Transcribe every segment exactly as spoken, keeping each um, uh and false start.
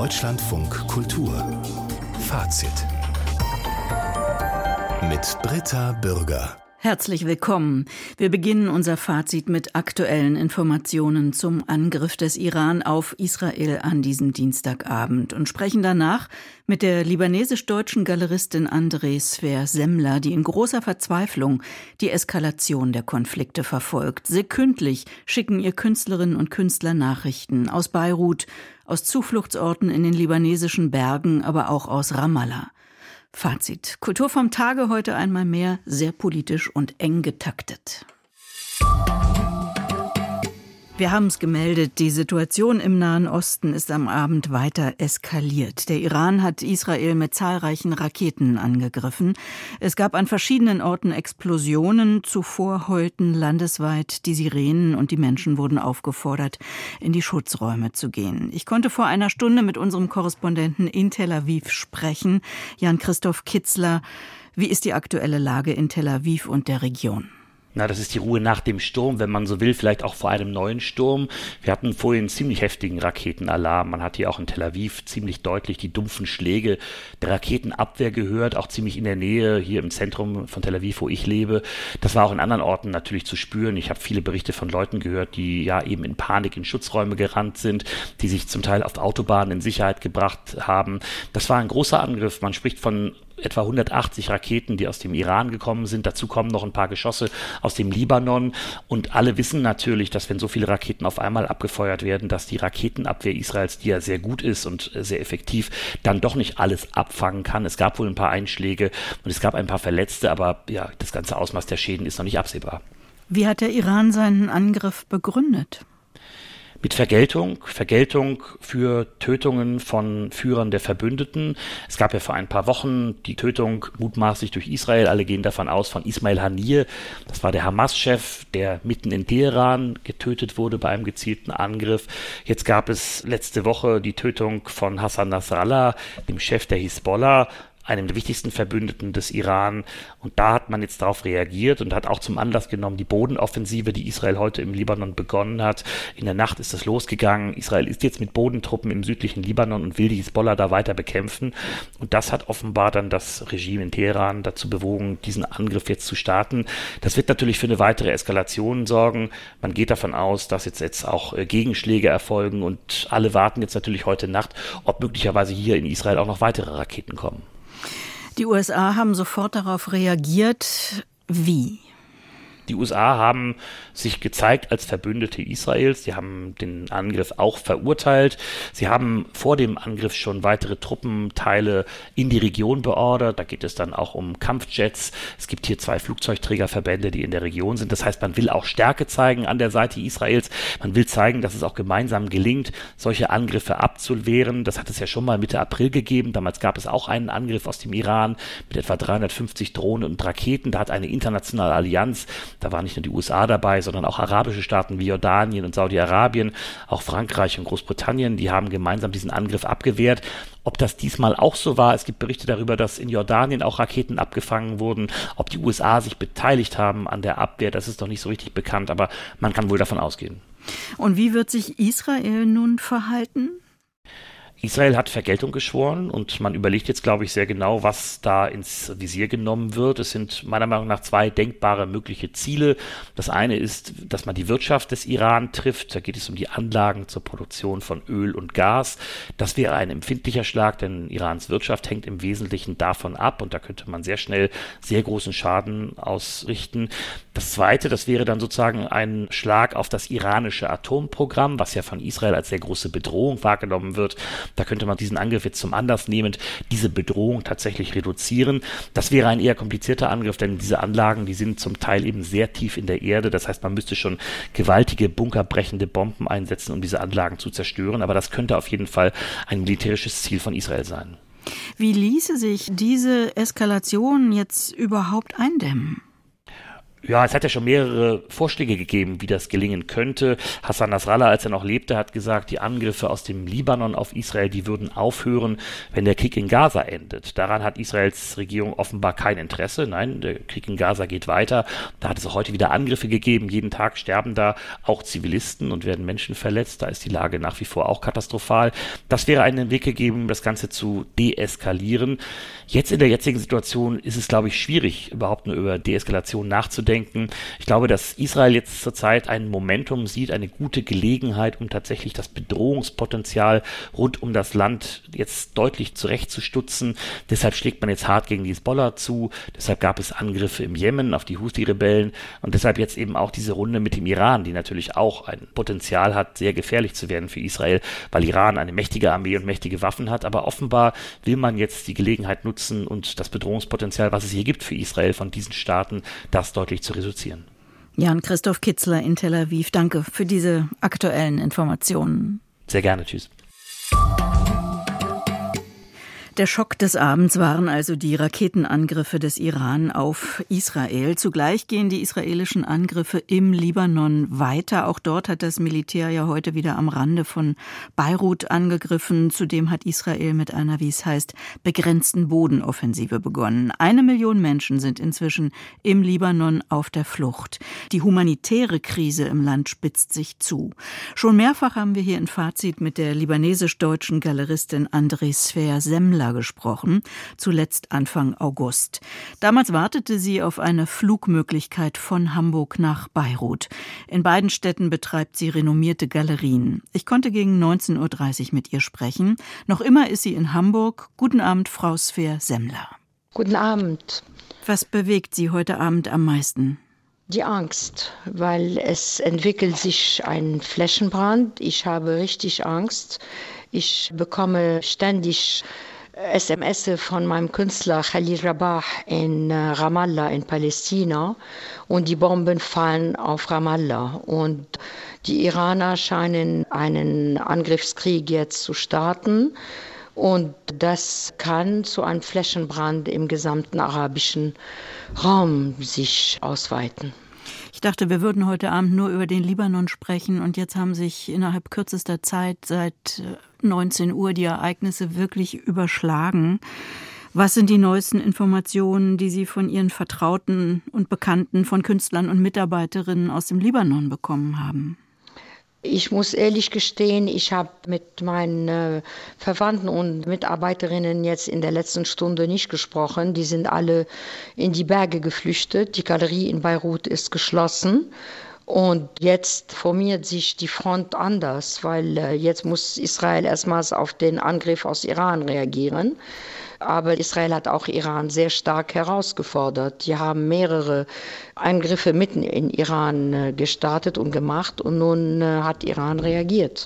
Deutschlandfunk Kultur Fazit mit Britta Bürger. Herzlich willkommen. Wir beginnen unser Fazit mit aktuellen Informationen zum Angriff des Iran auf Israel an diesem Dienstagabend und sprechen danach mit der libanesisch-deutschen Galeristin Andree Sver-Semmler, die in großer Verzweiflung die Eskalation der Konflikte verfolgt. Sekündlich schicken ihr Künstlerinnen und Künstler Nachrichten aus Beirut, aus Zufluchtsorten in den libanesischen Bergen, aber auch aus Ramallah. Fazit. Kultur vom Tage heute einmal mehr sehr politisch und eng getaktet. Wir haben es gemeldet, die Situation im Nahen Osten ist am Abend weiter eskaliert. Der Iran hat Israel mit zahlreichen Raketen angegriffen. Es gab an verschiedenen Orten Explosionen. Zuvor heulten landesweit die Sirenen und die Menschen wurden aufgefordert, in die Schutzräume zu gehen. Ich konnte vor einer Stunde mit unserem Korrespondenten in Tel Aviv sprechen, Jan-Christoph Kitzler. Wie ist die aktuelle Lage in Tel Aviv und der Region? Na, das ist die Ruhe nach dem Sturm, wenn man so will, vielleicht auch vor einem neuen Sturm. Wir hatten vorhin einen ziemlich heftigen Raketenalarm. Man hat hier auch in Tel Aviv ziemlich deutlich die dumpfen Schläge der Raketenabwehr gehört, auch ziemlich in der Nähe, hier im Zentrum von Tel Aviv, wo ich lebe. Das war auch in anderen Orten natürlich zu spüren. Ich habe viele Berichte von Leuten gehört, die ja eben in Panik in Schutzräume gerannt sind, die sich zum Teil auf Autobahnen in Sicherheit gebracht haben. Das war ein großer Angriff. Man spricht von etwa hundertachtzig Raketen, die aus dem Iran gekommen sind. Dazu kommen noch ein paar Geschosse aus dem Libanon. Und alle wissen natürlich, dass wenn so viele Raketen auf einmal abgefeuert werden, dass die Raketenabwehr Israels, die ja sehr gut ist und sehr effektiv, dann doch nicht alles abfangen kann. Es gab wohl ein paar Einschläge und es gab ein paar Verletzte, aber ja, das ganze Ausmaß der Schäden ist noch nicht absehbar. Wie hat der Iran seinen Angriff begründet? Mit Vergeltung, Vergeltung für Tötungen von Führern der Verbündeten. Es gab ja vor ein paar Wochen die Tötung mutmaßlich durch Israel. Alle gehen davon aus, von Ismail Haniyeh. Das war der Hamas-Chef, der mitten in Teheran getötet wurde bei einem gezielten Angriff. Jetzt gab es letzte Woche die Tötung von Hassan Nasrallah, dem Chef der Hisbollah, einem der wichtigsten Verbündeten des Iran. Und da hat man jetzt darauf reagiert und hat auch zum Anlass genommen die Bodenoffensive, die Israel heute im Libanon begonnen hat. In der Nacht ist das losgegangen. Israel ist jetzt mit Bodentruppen im südlichen Libanon und will die Hisbollah da weiter bekämpfen. Und das hat offenbar dann das Regime in Teheran dazu bewogen, diesen Angriff jetzt zu starten. Das wird natürlich für eine weitere Eskalation sorgen. Man geht davon aus, dass jetzt, jetzt auch Gegenschläge erfolgen und alle warten jetzt natürlich heute Nacht, ob möglicherweise hier in Israel auch noch weitere Raketen kommen. Die U S A haben sofort darauf reagiert. Wie? Die U S A haben sich gezeigt als Verbündete Israels. Sie haben den Angriff auch verurteilt. Sie haben vor dem Angriff schon weitere Truppenteile in die Region beordert. Da geht es dann auch um Kampfjets. Es gibt hier zwei Flugzeugträgerverbände, die in der Region sind. Das heißt, man will auch Stärke zeigen an der Seite Israels. Man will zeigen, dass es auch gemeinsam gelingt, solche Angriffe abzuwehren. Das hat es ja schon mal Mitte April gegeben. Damals gab es auch einen Angriff aus dem Iran mit etwa dreihundertfünfzig Drohnen und Raketen. Da hat eine internationale Allianz, da waren nicht nur die U S A dabei, sondern auch arabische Staaten wie Jordanien und Saudi-Arabien, auch Frankreich und Großbritannien, die haben gemeinsam diesen Angriff abgewehrt. Ob das diesmal auch so war, es gibt Berichte darüber, dass in Jordanien auch Raketen abgefangen wurden. Ob die U S A sich beteiligt haben an der Abwehr, das ist noch nicht so richtig bekannt, aber man kann wohl davon ausgehen. Und wie wird sich Israel nun verhalten? Israel hat Vergeltung geschworen und man überlegt jetzt, glaube ich, sehr genau, was da ins Visier genommen wird. Es sind meiner Meinung nach zwei denkbare mögliche Ziele. Das eine ist, dass man die Wirtschaft des Iran trifft. Da geht es um die Anlagen zur Produktion von Öl und Gas. Das wäre ein empfindlicher Schlag, denn Irans Wirtschaft hängt im Wesentlichen davon ab und da könnte man sehr schnell sehr großen Schaden ausrichten. Das zweite, das wäre dann sozusagen ein Schlag auf das iranische Atomprogramm, was ja von Israel als sehr große Bedrohung wahrgenommen wird. Da könnte man diesen Angriff jetzt zum Anlass nehmend diese Bedrohung tatsächlich reduzieren. Das wäre ein eher komplizierter Angriff, denn diese Anlagen, die sind zum Teil eben sehr tief in der Erde. Das heißt, man müsste schon gewaltige, bunkerbrechende Bomben einsetzen, um diese Anlagen zu zerstören. Aber das könnte auf jeden Fall ein militärisches Ziel von Israel sein. Wie ließe sich diese Eskalation jetzt überhaupt eindämmen? Ja, es hat ja schon mehrere Vorschläge gegeben, wie das gelingen könnte. Hassan Nasrallah, als er noch lebte, hat gesagt, die Angriffe aus dem Libanon auf Israel, die würden aufhören, wenn der Krieg in Gaza endet. Daran hat Israels Regierung offenbar kein Interesse. Nein, der Krieg in Gaza geht weiter. Da hat es auch heute wieder Angriffe gegeben. Jeden Tag sterben da auch Zivilisten und werden Menschen verletzt. Da ist die Lage nach wie vor auch katastrophal. Das wäre ein Weg gegeben, das Ganze zu deeskalieren. Jetzt in der jetzigen Situation ist es, glaube ich, schwierig, überhaupt nur über Deeskalation nachzudenken. Ich glaube, dass Israel jetzt zurzeit ein Momentum sieht, eine gute Gelegenheit, um tatsächlich das Bedrohungspotenzial rund um das Land jetzt deutlich zurechtzustutzen. Deshalb schlägt man jetzt hart gegen die Hisbollah zu. Deshalb gab es Angriffe im Jemen auf die Houthi-Rebellen und deshalb jetzt eben auch diese Runde mit dem Iran, die natürlich auch ein Potenzial hat, sehr gefährlich zu werden für Israel, weil Iran eine mächtige Armee und mächtige Waffen hat. Aber offenbar will man jetzt die Gelegenheit nutzen und das Bedrohungspotenzial, was es hier gibt für Israel von diesen Staaten, das deutlich zu reduzieren. Jan-Christoph Kitzler in Tel Aviv, danke für diese aktuellen Informationen. Sehr gerne, tschüss. Der Schock des Abends waren also die Raketenangriffe des Iran auf Israel. Zugleich gehen die israelischen Angriffe im Libanon weiter. Auch dort hat das Militär ja heute wieder am Rande von Beirut angegriffen. Zudem hat Israel mit einer, wie es heißt, begrenzten Bodenoffensive begonnen. Eine Million Menschen sind inzwischen im Libanon auf der Flucht. Die humanitäre Krise im Land spitzt sich zu. Schon mehrfach haben wir hier in Fazit mit der libanesisch-deutschen Galeristin André Sfer-Semmler gesprochen, zuletzt Anfang August. Damals wartete sie auf eine Flugmöglichkeit von Hamburg nach Beirut. In beiden Städten betreibt sie renommierte Galerien. Ich konnte gegen neunzehn Uhr dreißig mit ihr sprechen. Noch immer ist sie in Hamburg. Guten Abend, Frau Sfer-Semmler. Guten Abend. Was bewegt Sie heute Abend am meisten? Die Angst, weil es entwickelt sich ein Flächenbrand. Ich habe richtig Angst. Ich bekomme ständig S M S von meinem Künstler Khalil Rabah in Ramallah in Palästina und die Bomben fallen auf Ramallah und die Iraner scheinen einen Angriffskrieg jetzt zu starten und das kann zu einem Flächenbrand im gesamten arabischen Raum sich ausweiten. Ich dachte, wir würden heute Abend nur über den Libanon sprechen und jetzt haben sich innerhalb kürzester Zeit seit neunzehn Uhr die Ereignisse wirklich überschlagen. Was sind die neuesten Informationen, die Sie von Ihren Vertrauten und Bekannten, von Künstlern und Mitarbeiterinnen aus dem Libanon bekommen haben? Ich muss ehrlich gestehen, ich habe mit meinen äh, Verwandten und Mitarbeiterinnen jetzt in der letzten Stunde nicht gesprochen. Die sind alle in die Berge geflüchtet. Die Galerie in Beirut ist geschlossen. Und jetzt formiert sich die Front anders, weil äh, jetzt muss Israel erstmals auf den Angriff aus Iran reagieren. Aber Israel hat auch Iran sehr stark herausgefordert. Die haben mehrere Angriffe mitten in Iran äh, gestartet und gemacht und nun äh, hat Iran reagiert.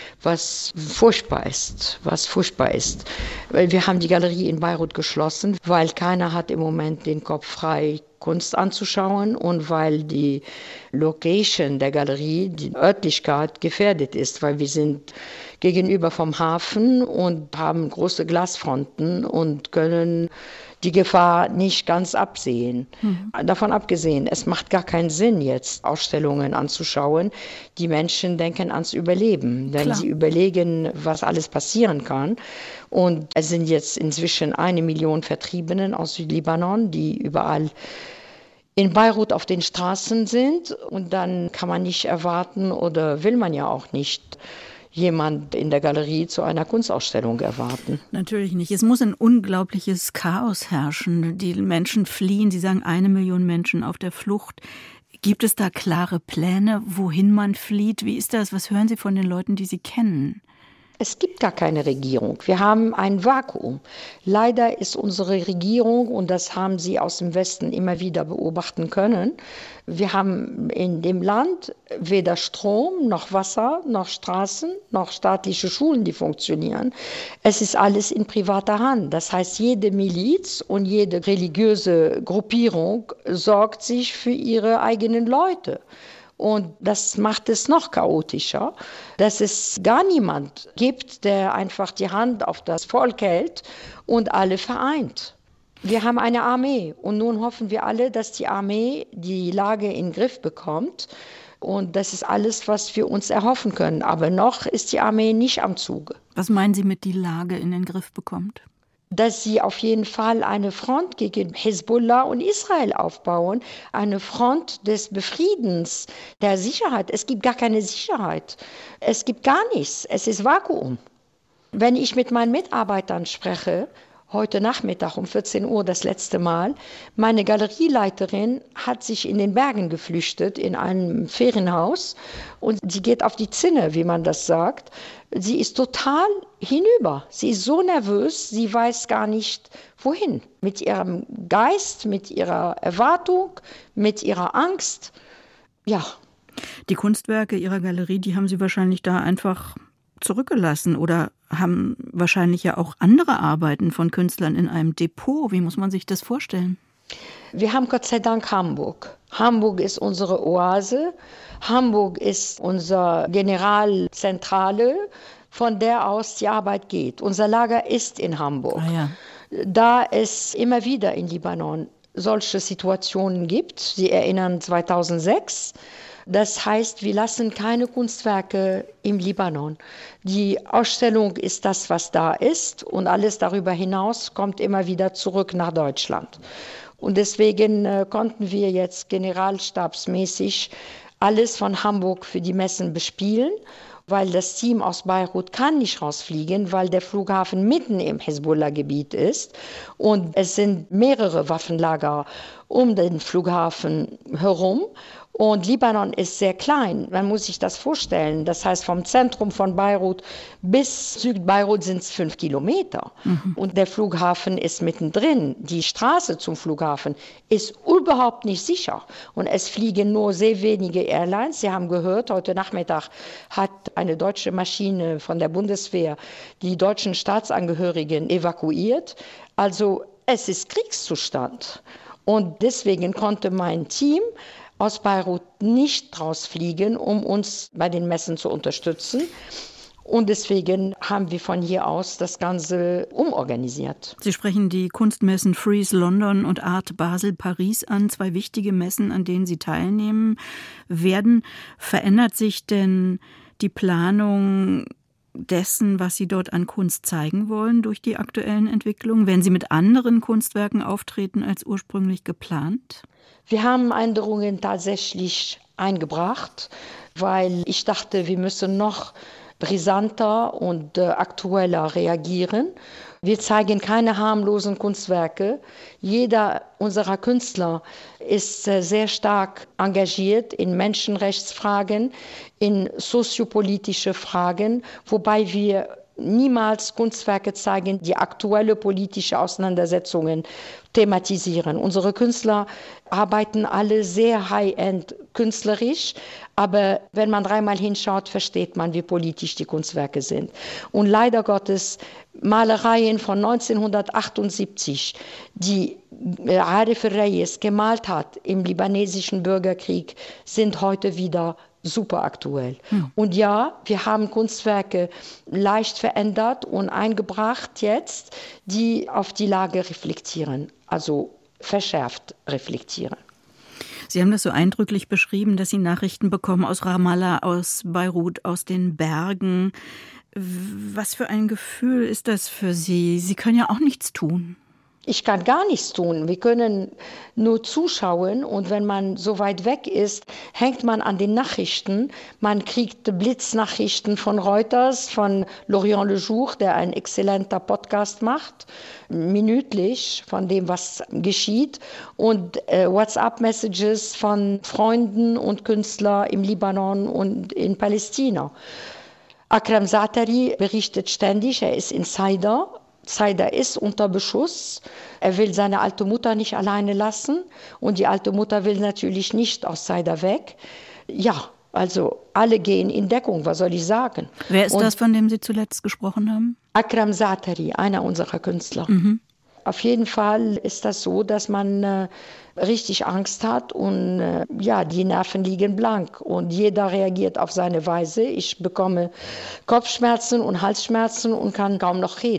Was furchtbar ist, was furchtbar ist. Weil wir haben die Galerie in Beirut geschlossen, weil keiner hat im Moment den Kopf frei, Kunst anzuschauen und weil die Location der Galerie, die Örtlichkeit gefährdet ist, weil wir sind gegenüber vom Hafen und haben große Glasfronten und können die Gefahr nicht ganz absehen. Mhm. Davon abgesehen, es macht gar keinen Sinn, jetzt Ausstellungen anzuschauen. Die Menschen denken ans Überleben, denn Klar. sie überlegen, was alles passieren kann. Und es sind jetzt inzwischen eine Million Vertriebenen aus Südlibanon, die überall in Beirut auf den Straßen sind. Und dann kann man nicht erwarten oder will man ja auch nicht jemand in der Galerie zu einer Kunstausstellung erwarten. Natürlich nicht. Es muss ein unglaubliches Chaos herrschen. Die Menschen fliehen, Sie sagen eine Million Menschen auf der Flucht. Gibt es da klare Pläne, wohin man flieht? Wie ist das? Was hören Sie von den Leuten, die Sie kennen? Es gibt gar keine Regierung. Wir haben ein Vakuum. Leider ist unsere Regierung, und das haben Sie aus dem Westen immer wieder beobachten können, wir haben in dem Land weder Strom, noch Wasser, noch Straßen, noch staatliche Schulen, die funktionieren. Es ist alles in privater Hand. Das heißt, jede Miliz und jede religiöse Gruppierung sorgt sich für ihre eigenen Leute. Und das macht es noch chaotischer, dass es gar niemand gibt, der einfach die Hand auf das Volk hält und alle vereint. Wir haben eine Armee und nun hoffen wir alle, dass die Armee die Lage in den Griff bekommt. Und das ist alles, was wir uns erhoffen können. Aber noch ist die Armee nicht am Zuge. Was meinen Sie mit die Lage in den Griff bekommt? Dass sie auf jeden Fall eine Front gegen Hezbollah und Israel aufbauen, eine Front des Befriedens, der Sicherheit. Es gibt gar keine Sicherheit. Es gibt gar nichts. Es ist Vakuum. Wenn ich mit meinen Mitarbeitern spreche, heute Nachmittag um vierzehn Uhr das letzte Mal, meine Galerieleiterin hat sich in den Bergen geflüchtet, in einem Ferienhaus, und sie geht auf die Zinne, wie man das sagt. Sie ist total hinüber. Sie ist so nervös, sie weiß gar nicht, wohin. Mit ihrem Geist, mit ihrer Erwartung, mit ihrer Angst. Ja. Die Kunstwerke Ihrer Galerie, die haben Sie wahrscheinlich da einfach zurückgelassen oder haben wahrscheinlich ja auch andere Arbeiten von Künstlern in einem Depot. Wie muss man sich das vorstellen? Wir haben Gott sei Dank Hamburg. Hamburg ist unsere Oase. Hamburg ist unsere Generalzentrale, von der aus die Arbeit geht. Unser Lager ist in Hamburg. Ah, ja. Da es immer wieder in Libanon solche Situationen gibt, Sie erinnern zweitausendsechs, das heißt, wir lassen keine Kunstwerke im Libanon. Die Ausstellung ist das, was da ist, und alles darüber hinaus kommt immer wieder zurück nach Deutschland. Und deswegen äh, konnten wir jetzt generalstabsmäßig alles von Hamburg für die Messen bespielen, weil das Team aus Beirut kann nicht rausfliegen, weil der Flughafen mitten im Hezbollah-Gebiet ist und es sind mehrere Waffenlager um den Flughafen herum. Und Libanon ist sehr klein, man muss sich das vorstellen. Das heißt, vom Zentrum von Beirut bis Südbeirut sind es fünf Kilometer. Mhm. Und der Flughafen ist mittendrin. Die Straße zum Flughafen ist überhaupt nicht sicher. Und es fliegen nur sehr wenige Airlines. Sie haben gehört, heute Nachmittag hat eine deutsche Maschine von der Bundeswehr die deutschen Staatsangehörigen evakuiert. Also es ist Kriegszustand. Und deswegen konnte mein Team aus Beirut nicht rausfliegen, um uns bei den Messen zu unterstützen. Und deswegen haben wir von hier aus das Ganze umorganisiert. Sie sprechen die Kunstmessen Frieze London und Art Basel Paris an, zwei wichtige Messen, an denen Sie teilnehmen werden. Verändert sich denn die Planung dessen, was Sie dort an Kunst zeigen wollen, durch die aktuellen Entwicklungen? Werden Sie mit anderen Kunstwerken auftreten als ursprünglich geplant? Wir haben Änderungen tatsächlich eingebracht, weil ich dachte, wir müssen noch brisanter und äh, aktueller reagieren. Wir zeigen keine harmlosen Kunstwerke. Jeder unserer Künstler ist äh, sehr stark engagiert in Menschenrechtsfragen, in soziopolitische Fragen, wobei wir niemals Kunstwerke zeigen, die aktuelle politische Auseinandersetzungen thematisieren. Unsere Künstler arbeiten alle sehr high-end künstlerisch, aber wenn man dreimal hinschaut, versteht man, wie politisch die Kunstwerke sind. Und leider Gottes, Malereien von neunzehnhundertachtundsiebzig, die Arif Reyes gemalt hat im libanesischen Bürgerkrieg, sind heute wieder super aktuell. Hm. Und ja, wir haben Kunstwerke leicht verändert und eingebracht jetzt, die auf die Lage reflektieren, also verschärft reflektieren. Sie haben das so eindrücklich beschrieben, dass Sie Nachrichten bekommen aus Ramallah, aus Beirut, aus den Bergen. Was für ein Gefühl ist das für Sie? Sie können ja auch nichts tun. Ich kann gar nichts tun. Wir können nur zuschauen, und wenn man so weit weg ist, hängt man an den Nachrichten. Man kriegt Blitznachrichten von Reuters, von L'Orient Le Jour, der ein exzellenter Podcast macht, minütlich von dem, was geschieht, und äh, WhatsApp-Messages von Freunden und Künstlern im Libanon und in Palästina. Akram Zaatari berichtet ständig, er ist in Saida. Saida ist unter Beschuss. Er will seine alte Mutter nicht alleine lassen, und die alte Mutter will natürlich nicht aus Saida weg. Ja, also alle gehen in Deckung, was soll ich sagen? Wer ist und das, von dem Sie zuletzt gesprochen haben? Akram Zaatari, einer unserer Künstler. Mhm. Auf jeden Fall ist das so, dass man äh, richtig Angst hat und äh, ja, die Nerven liegen blank und jeder reagiert auf seine Weise. Ich bekomme Kopfschmerzen und Halsschmerzen und kann kaum noch reden.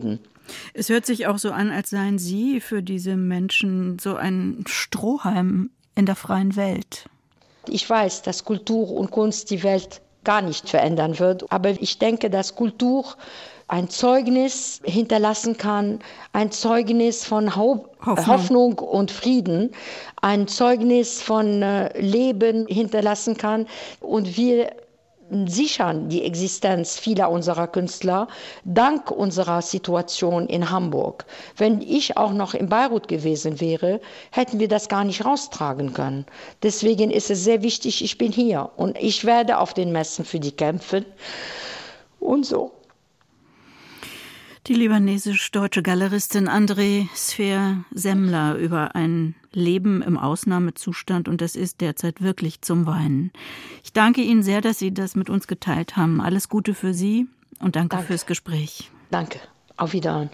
Es hört sich auch so an, als seien Sie für diese Menschen so ein Strohhalm in der freien Welt. Ich weiß, dass Kultur und Kunst die Welt gar nicht verändern wird, aber ich denke, dass Kultur ein Zeugnis hinterlassen kann, ein Zeugnis von Ho- Hoffnung. Hoffnung und Frieden, ein Zeugnis von äh, Leben hinterlassen kann. Und wir sichern die Existenz vieler unserer Künstler dank unserer Situation in Hamburg. Wenn ich auch noch in Beirut gewesen wäre, hätten wir das gar nicht raustragen können. Deswegen ist es sehr wichtig, ich bin hier und ich werde auf den Messen für die kämpfen und so. Die libanesisch-deutsche Galeristin André Sfer-Semmler über ein Leben im Ausnahmezustand, und das ist derzeit wirklich zum Weinen. Ich danke Ihnen sehr, dass Sie das mit uns geteilt haben. Alles Gute für Sie und danke, danke. fürs Gespräch. Danke. Auf Wiedersehen.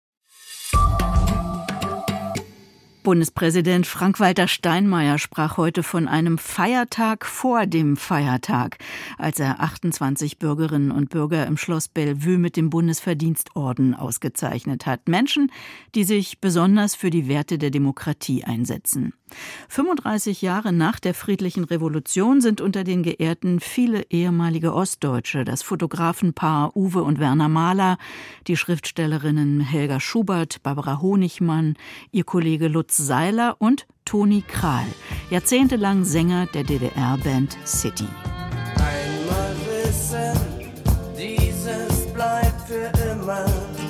Bundespräsident Frank-Walter Steinmeier sprach heute von einem Feiertag vor dem Feiertag, als er achtundzwanzig Bürgerinnen und Bürger im Schloss Bellevue mit dem Bundesverdienstorden ausgezeichnet hat. Menschen, die sich besonders für die Werte der Demokratie einsetzen. fünfunddreißig Jahre nach der friedlichen Revolution sind unter den Geehrten viele ehemalige Ostdeutsche, das Fotografenpaar Uwe und Werner Mahler, die Schriftstellerinnen Helga Schubert, Barbara Honigmann, ihr Kollege Lutz Seiler und Toni Krahl, jahrzehntelang Sänger der D D R-Band City. Einmal wissen, dieses bleibt für immer.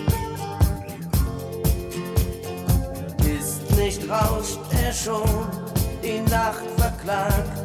Ist nicht rauscht er schon, die Nacht verklagt.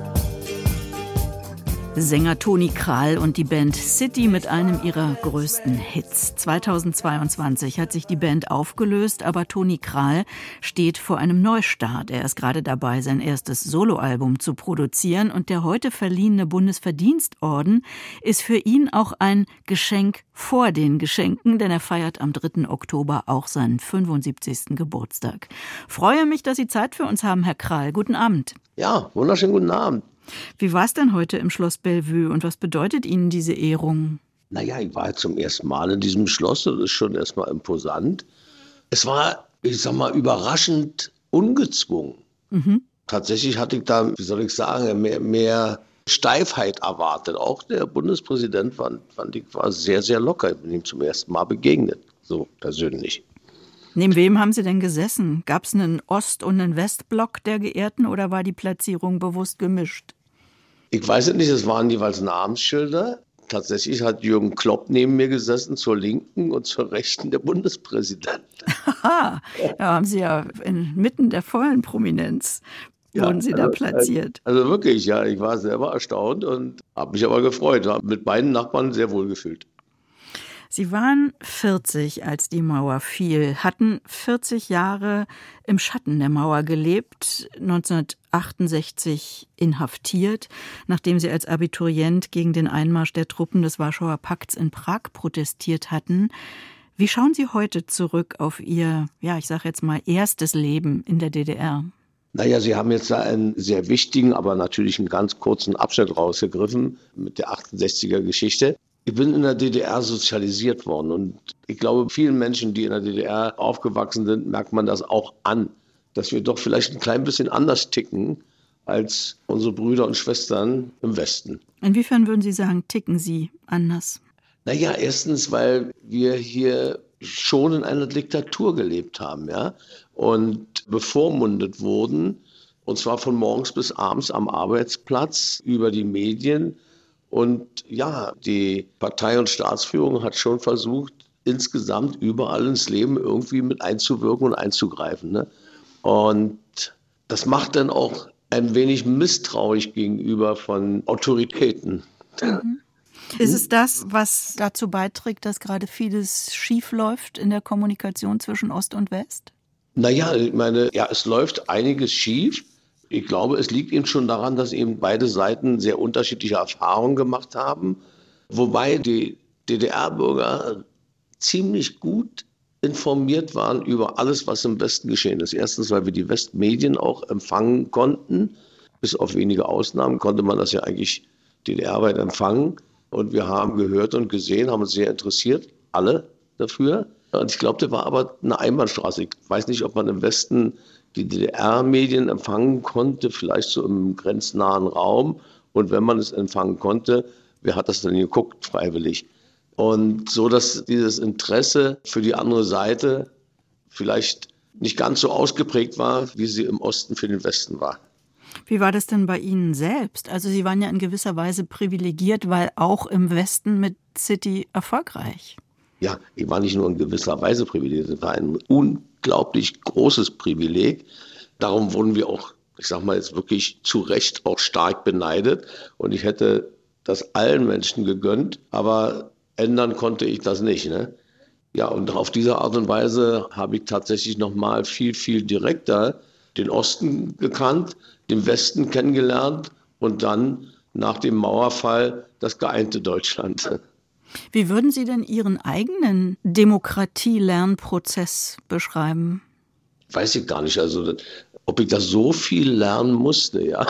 Sänger Toni Krahl und die Band City mit einem ihrer größten Hits. zweitausendzweiundzwanzig hat sich die Band aufgelöst, aber Toni Krahl steht vor einem Neustart. Er ist gerade dabei, sein erstes Soloalbum zu produzieren, und der heute verliehene Bundesverdienstorden ist für ihn auch ein Geschenk vor den Geschenken, denn er feiert am dritten Oktober auch seinen fünfundsiebzigsten Geburtstag. Freue mich, dass Sie Zeit für uns haben, Herr Krahl. Guten Abend. Ja, wunderschönen guten Abend. Wie war es denn heute im Schloss Bellevue und was bedeutet Ihnen diese Ehrung? Naja, ich war zum ersten Mal in diesem Schloss, das ist schon erstmal imposant. Es war, ich sag mal, überraschend ungezwungen. Mhm. Tatsächlich hatte ich da, wie soll ich sagen, mehr, mehr Steifheit erwartet. Auch der Bundespräsident fand, fand ich, war sehr, sehr locker. Ich bin ihm zum ersten Mal begegnet, so persönlich. Neben wem haben Sie denn gesessen? Gab es einen Ost- und einen Westblock der Geehrten oder war die Platzierung bewusst gemischt? Ich weiß es nicht, es waren jeweils Namensschilder. Tatsächlich hat Jürgen Klopp neben mir gesessen, zur Linken und zur Rechten der Bundespräsident. Aha, da haben Sie ja inmitten der vollen Prominenz, wurden ja, Sie da also, platziert. Also wirklich, ja, ich war selber erstaunt und habe mich aber gefreut. Habe mit beiden Nachbarn sehr wohl gefühlt. Sie waren vierzig, als die Mauer fiel, hatten vierzig Jahre im Schatten der Mauer gelebt, neunzehnhundertachtundsechzig inhaftiert, nachdem Sie als Abiturient gegen den Einmarsch der Truppen des Warschauer Pakts in Prag protestiert hatten. Wie schauen Sie heute zurück auf Ihr, ja, ich sage jetzt mal, erstes Leben in der D D R? Naja, Sie haben jetzt da einen sehr wichtigen, aber natürlich einen ganz kurzen Abschnitt rausgegriffen mit der achtundsechziger Geschichte. Ich bin in der D D R sozialisiert worden und ich glaube, vielen Menschen, die in der D D R aufgewachsen sind, merkt man das auch an, dass wir doch vielleicht ein klein bisschen anders ticken als unsere Brüder und Schwestern im Westen. Inwiefern würden Sie sagen, ticken Sie anders? Naja, erstens, weil wir hier schon in einer Diktatur gelebt haben, ja, und bevormundet wurden, und zwar von morgens bis abends am Arbeitsplatz über die Medien. Und ja, die Partei- und Staatsführung hat schon versucht, insgesamt überall ins Leben irgendwie mit einzuwirken und einzugreifen. Ne? Und das macht dann auch ein wenig misstrauisch gegenüber von Autoritäten. Mhm. Ist es das, was dazu beiträgt, dass gerade vieles schief läuft in der Kommunikation zwischen Ost und West? Naja, ich meine, ja, es läuft einiges schief. Ich glaube, es liegt eben schon daran, dass eben beide Seiten sehr unterschiedliche Erfahrungen gemacht haben, wobei die D D R-Bürger ziemlich gut informiert waren über alles, was im Westen geschehen ist. Erstens, weil wir die Westmedien auch empfangen konnten. Bis auf wenige Ausnahmen konnte man das ja eigentlich D D R-weit empfangen. Und wir haben gehört und gesehen, haben uns sehr interessiert, alle dafür. Und ich glaube, der war aber eine Einbahnstraße. Ich weiß nicht, ob man im Westen die D D R-Medien empfangen konnte, vielleicht so im grenznahen Raum. Und wenn man es empfangen konnte, wer hat das denn geguckt, freiwillig? Und so, dass dieses Interesse für die andere Seite vielleicht nicht ganz so ausgeprägt war, wie sie im Osten für den Westen war. Wie war das denn bei Ihnen selbst? Also Sie waren ja in gewisser Weise privilegiert, weil auch im Westen mit City erfolgreich. Ja, ich war nicht nur in gewisser Weise privilegiert, es war ein unglaublich großes Privileg. Darum wurden wir auch, ich sag mal jetzt wirklich zu Recht auch stark beneidet. Und ich hätte das allen Menschen gegönnt, aber ändern konnte ich das nicht, ne? Ja, und auf diese Art und Weise habe ich tatsächlich noch mal viel, viel direkter den Osten gekannt, den Westen kennengelernt und dann nach dem Mauerfall das geeinte Deutschland. Wie würden Sie denn Ihren eigenen Demokratie-Lernprozess beschreiben? Weiß ich gar nicht, also ob ich da so viel lernen musste, ja.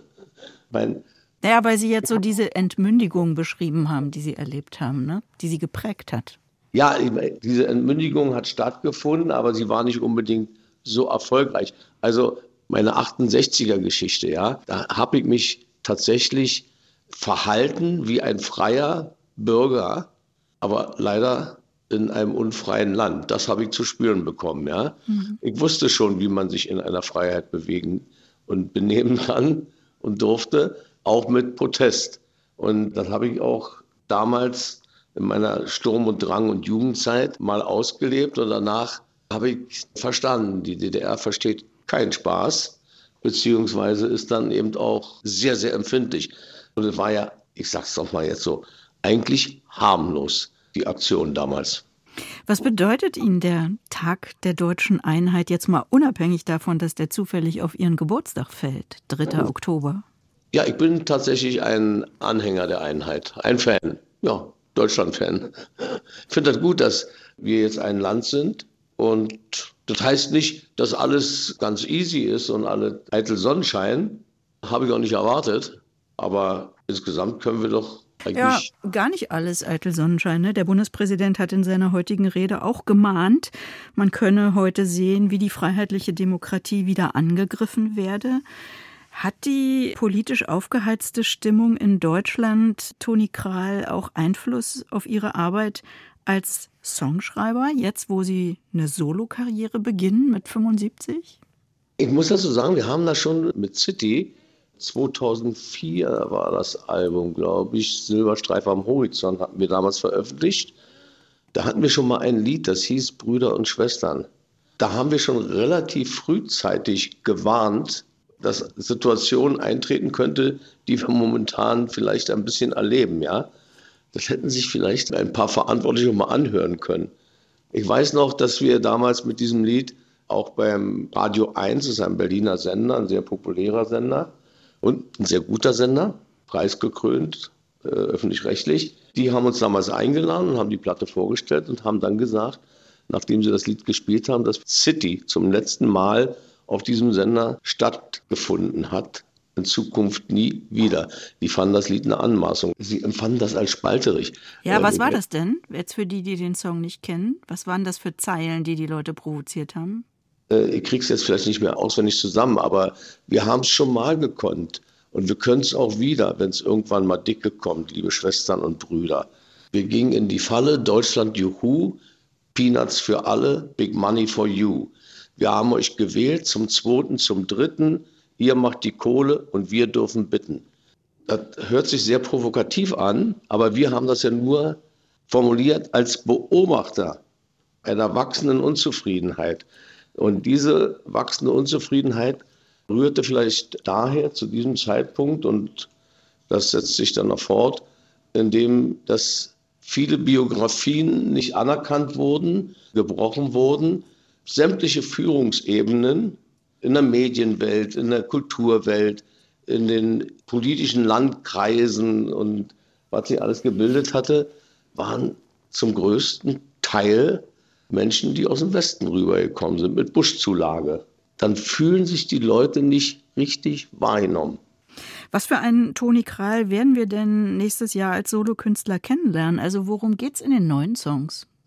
mein Ja, weil Sie jetzt so diese Entmündigung beschrieben haben, die Sie erlebt haben, ne? Die Sie geprägt hat. Ja, diese Entmündigung hat stattgefunden, aber sie war nicht unbedingt so erfolgreich. Also meine achtundsechziger-Geschichte, ja, da habe ich mich tatsächlich verhalten wie ein freier Bürger, aber leider in einem unfreien Land. Das habe ich zu spüren bekommen, ja. Mhm. Ich wusste schon, wie man sich in einer Freiheit bewegen und benehmen kann und durfte, auch mit Protest. Und das habe ich auch damals in meiner Sturm- und Drang- und Jugendzeit mal ausgelebt und danach habe ich verstanden, die D D R versteht keinen Spaß, beziehungsweise ist dann eben auch sehr, sehr empfindlich. Und es war ja, ich sag's doch mal jetzt so, eigentlich harmlos, die Aktion damals. Was bedeutet Ihnen der Tag der deutschen Einheit jetzt mal unabhängig davon, dass der zufällig auf Ihren Geburtstag fällt, dritter Oktober? Ja, ich bin tatsächlich ein Anhänger der Einheit, ein Fan, ja. Deutschland-Fan. Ich finde das gut, dass wir jetzt ein Land sind und das heißt nicht, dass alles ganz easy ist und alle eitel Sonnenschein. Habe ich auch nicht erwartet, aber insgesamt können wir doch eigentlich... Ja, gar nicht alles eitel Sonnenschein. Ne? Der Bundespräsident hat in seiner heutigen Rede auch gemahnt, man könne heute sehen, wie die freiheitliche Demokratie wieder angegriffen werde. Hat die politisch aufgeheizte Stimmung in Deutschland, Toni Krahl, auch Einfluss auf Ihre Arbeit als Songschreiber, jetzt wo Sie eine Solokarriere beginnen mit fünfundsiebzig? Ich muss dazu sagen, wir haben das schon mit City, zweitausendvier war das Album, glaube ich, Silberstreif am Horizont hatten wir damals veröffentlicht. Da hatten wir schon mal ein Lied, das hieß Brüder und Schwestern. Da haben wir schon relativ frühzeitig gewarnt, dass Situationen eintreten könnte, die wir momentan vielleicht ein bisschen erleben, ja. Das hätten sich vielleicht ein paar Verantwortliche mal anhören können. Ich weiß noch, dass wir damals mit diesem Lied auch beim Radio eins, das ist ein Berliner Sender, ein sehr populärer Sender und ein sehr guter Sender, preisgekrönt, äh, öffentlich-rechtlich. Die haben uns damals eingeladen und haben die Platte vorgestellt und haben dann gesagt, nachdem sie das Lied gespielt haben, dass City zum letzten Mal auf diesem Sender stattgefunden hat, in Zukunft nie wieder. Die fanden das Lied eine Anmaßung. Sie empfanden das als spalterig. Ja, was war das denn? Jetzt für die, die den Song nicht kennen. Was waren das für Zeilen, die die Leute provoziert haben? Ich krieg's jetzt vielleicht nicht mehr auswendig zusammen, aber wir haben es schon mal gekonnt. Und wir können es auch wieder, wenn es irgendwann mal dicke kommt, liebe Schwestern und Brüder. Wir gingen in die Falle, Deutschland, juhu, Peanuts für alle, Big Money for you. Wir haben euch gewählt zum zweiten, zum dritten. Ihr macht die Kohle und wir dürfen bitten. Das hört sich sehr provokativ an, aber wir haben das ja nur formuliert als Beobachter einer wachsenden Unzufriedenheit. Und diese wachsende Unzufriedenheit rührte vielleicht daher zu diesem Zeitpunkt, und das setzt sich dann noch fort, indem dass viele Biografien nicht anerkannt wurden, gebrochen wurden, sämtliche Führungsebenen in der Medienwelt, in der Kulturwelt, in den politischen Landkreisen und was sie alles gebildet hatte, waren zum größten Teil Menschen, die aus dem Westen rübergekommen sind, mit Buschzulage. Dann fühlen sich die Leute nicht richtig wahrgenommen. Was für einen Toni Krahl werden wir denn nächstes Jahr als Solokünstler kennenlernen? Also worum geht's in den neuen Songs?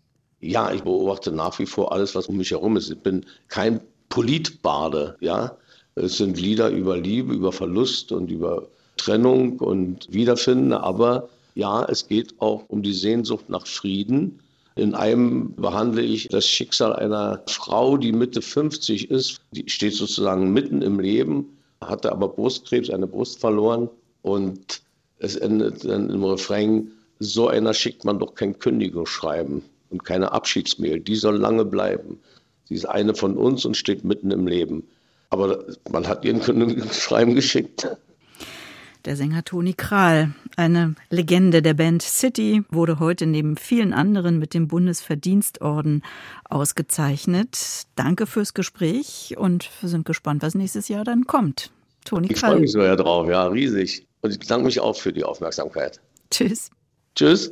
Ja, ich beobachte nach wie vor alles, was um mich herum ist. Ich bin kein Politbade, ja. Es sind Lieder über Liebe, über Verlust und über Trennung und Wiederfinden, aber ja, es geht auch um die Sehnsucht nach Frieden. In einem behandle ich das Schicksal einer Frau, die Mitte fünfzig ist, die steht sozusagen mitten im Leben, hatte aber Brustkrebs, eine Brust verloren und es endet dann im Refrain, so einer schickt man doch kein Kündigungsschreiben und keine Abschiedsmail, die soll lange bleiben. Sie ist eine von uns und steht mitten im Leben. Aber man hat ihr ein Kündigungsschreiben geschickt. Der Sänger Toni Krahl, eine Legende der Band City, wurde heute neben vielen anderen mit dem Bundesverdienstorden ausgezeichnet. Danke fürs Gespräch und wir sind gespannt, was nächstes Jahr dann kommt. Toni Krahl. Ich freue mich so ja drauf, ja, riesig. Und ich bedanke mich auch für die Aufmerksamkeit. Tschüss. Tschüss.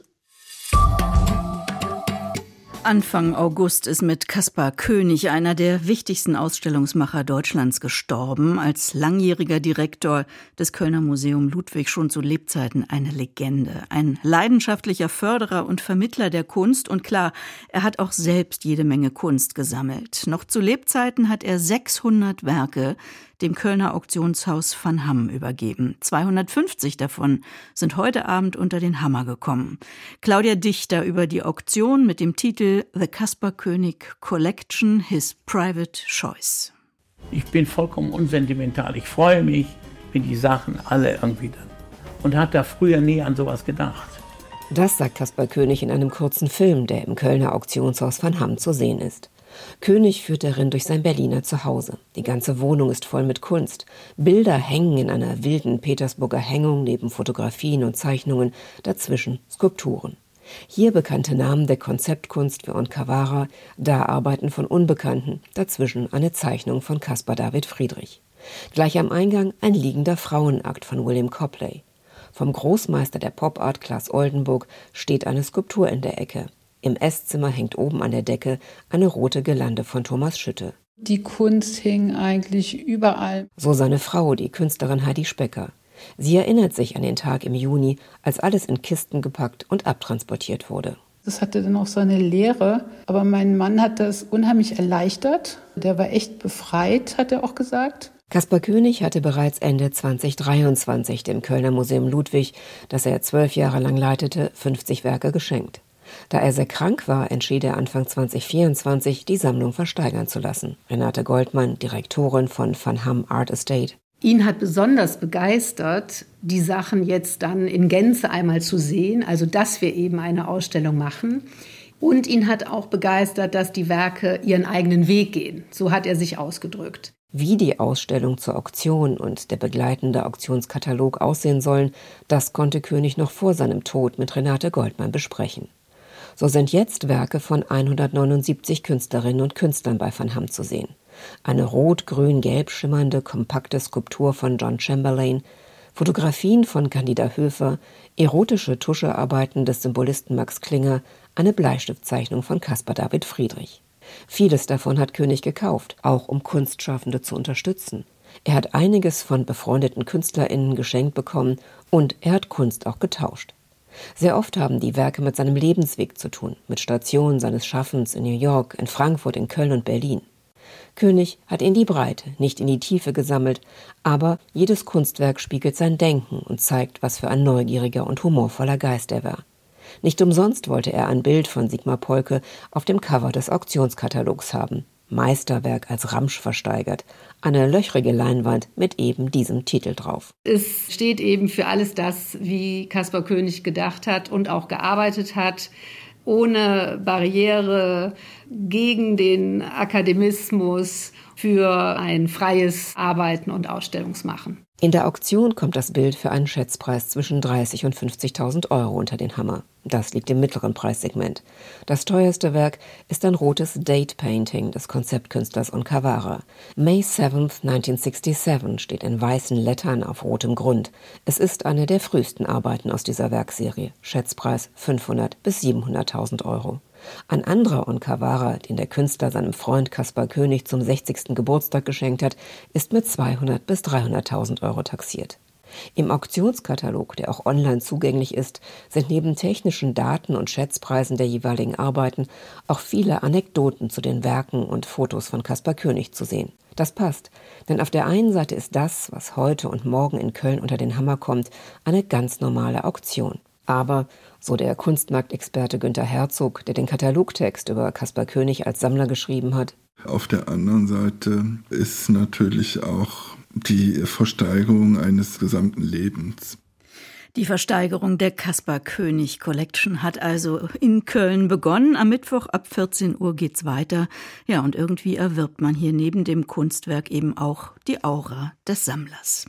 Anfang August ist mit Caspar Koenig, einer der wichtigsten Ausstellungsmacher Deutschlands, gestorben. Als langjähriger Direktor des Kölner Museum Ludwig, schon zu Lebzeiten eine Legende. Ein leidenschaftlicher Förderer und Vermittler der Kunst. Und klar, er hat auch selbst jede Menge Kunst gesammelt. Noch zu Lebzeiten hat er sechshundert Werke dem Kölner Auktionshaus Van Hamm übergeben. zweihundertfünfzig davon sind heute Abend unter den Hammer gekommen. Claudia Dichter über die Auktion mit dem Titel The Caspar Koenig Collection, His Private Choice. Ich bin vollkommen unsentimental. Ich freue mich, wenn die Sachen alle irgendwie dann. Und hat da früher nie an sowas gedacht. Das sagt Caspar Koenig in einem kurzen Film, der im Kölner Auktionshaus Van Hamm zu sehen ist. Koenig führt darin durch sein Berliner Zuhause. Die ganze Wohnung ist voll mit Kunst. Bilder hängen in einer wilden Petersburger Hängung neben Fotografien und Zeichnungen, dazwischen Skulpturen. Hier bekannte Namen der Konzeptkunst wie Onkawara, da Arbeiten von Unbekannten, dazwischen eine Zeichnung von Caspar David Friedrich. Gleich am Eingang ein liegender Frauenakt von William Copley. Vom Großmeister der Pop-Art Klaas Oldenburg steht eine Skulptur in der Ecke. Im Esszimmer hängt oben an der Decke eine rote Girlande von Thomas Schütte. Die Kunst hing eigentlich überall. So seine Frau, die Künstlerin Heidi Specker. Sie erinnert sich an den Tag im Juni, als alles in Kisten gepackt und abtransportiert wurde. Das hatte dann auch seine Leere, aber mein Mann hat das unheimlich erleichtert. Der war echt befreit, hat er auch gesagt. Caspar Koenig hatte bereits Ende zweitausenddreiundzwanzig dem Kölner Museum Ludwig, das er zwölf Jahre lang leitete, fünfzig Werke geschenkt. Da er sehr krank war, entschied er Anfang zweitausendvierundzwanzig, die Sammlung versteigern zu lassen. Renate Goldmann, Direktorin von Van Hamm Art Estate. Ihn hat besonders begeistert, die Sachen jetzt dann in Gänze einmal zu sehen, also dass wir eben eine Ausstellung machen. Und ihn hat auch begeistert, dass die Werke ihren eigenen Weg gehen. So hat er sich ausgedrückt. Wie die Ausstellung zur Auktion und der begleitende Auktionskatalog aussehen sollen, das konnte Koenig noch vor seinem Tod mit Renate Goldmann besprechen. So sind jetzt Werke von hundertneunundsiebzig Künstlerinnen und Künstlern bei Van Hamm zu sehen. Eine rot-grün-gelb schimmernde, kompakte Skulptur von John Chamberlain, Fotografien von Candida Höfer, erotische Tuschearbeiten des Symbolisten Max Klinger, eine Bleistiftzeichnung von Caspar David Friedrich. Vieles davon hat Koenig gekauft, auch um Kunstschaffende zu unterstützen. Er hat einiges von befreundeten KünstlerInnen geschenkt bekommen und er hat Kunst auch getauscht. Sehr oft haben die Werke mit seinem Lebensweg zu tun, mit Stationen seines Schaffens in New York, in Frankfurt, in Köln und Berlin. Koenig hat in die Breite, nicht in die Tiefe gesammelt, aber jedes Kunstwerk spiegelt sein Denken und zeigt, was für ein neugieriger und humorvoller Geist er war. Nicht umsonst wollte er ein Bild von Sigmar Polke auf dem Cover des Auktionskatalogs haben. Meisterwerk als Ramsch versteigert. Eine löchrige Leinwand mit eben diesem Titel drauf. Es steht eben für alles das, wie Caspar Koenig gedacht hat und auch gearbeitet hat. Ohne Barriere, gegen den Akademismus, für ein freies Arbeiten und Ausstellungsmachen. In der Auktion kommt das Bild für einen Schätzpreis zwischen dreißigtausend und fünfzigtausend Euro unter den Hammer. Das liegt im mittleren Preissegment. Das teuerste Werk ist ein rotes Date-Painting des Konzeptkünstlers Onkawara. May seventh, nineteen sixty-seven steht in weißen Lettern auf rotem Grund. Es ist eine der frühesten Arbeiten aus dieser Werkserie. Schätzpreis fünfhunderttausend bis siebenhunderttausend Euro. Ein anderer Onkawara, den der Künstler seinem Freund Caspar Koenig zum sechzigsten Geburtstag geschenkt hat, ist mit zweihunderttausend bis dreihunderttausend Euro taxiert. Im Auktionskatalog, der auch online zugänglich ist, sind neben technischen Daten und Schätzpreisen der jeweiligen Arbeiten auch viele Anekdoten zu den Werken und Fotos von Caspar Koenig zu sehen. Das passt, denn auf der einen Seite ist das, was heute und morgen in Köln unter den Hammer kommt, eine ganz normale Auktion. Aber, so der Kunstmarktexperte Günter Herzog, der den Katalogtext über Caspar Koenig als Sammler geschrieben hat: Auf der anderen Seite ist natürlich auch die Versteigerung eines gesamten Lebens. Die Versteigerung der Caspar Koenig Collection hat also in Köln begonnen. Am Mittwoch ab vierzehn Uhr geht's weiter. Ja, und irgendwie erwirbt man hier neben dem Kunstwerk eben auch die Aura des Sammlers.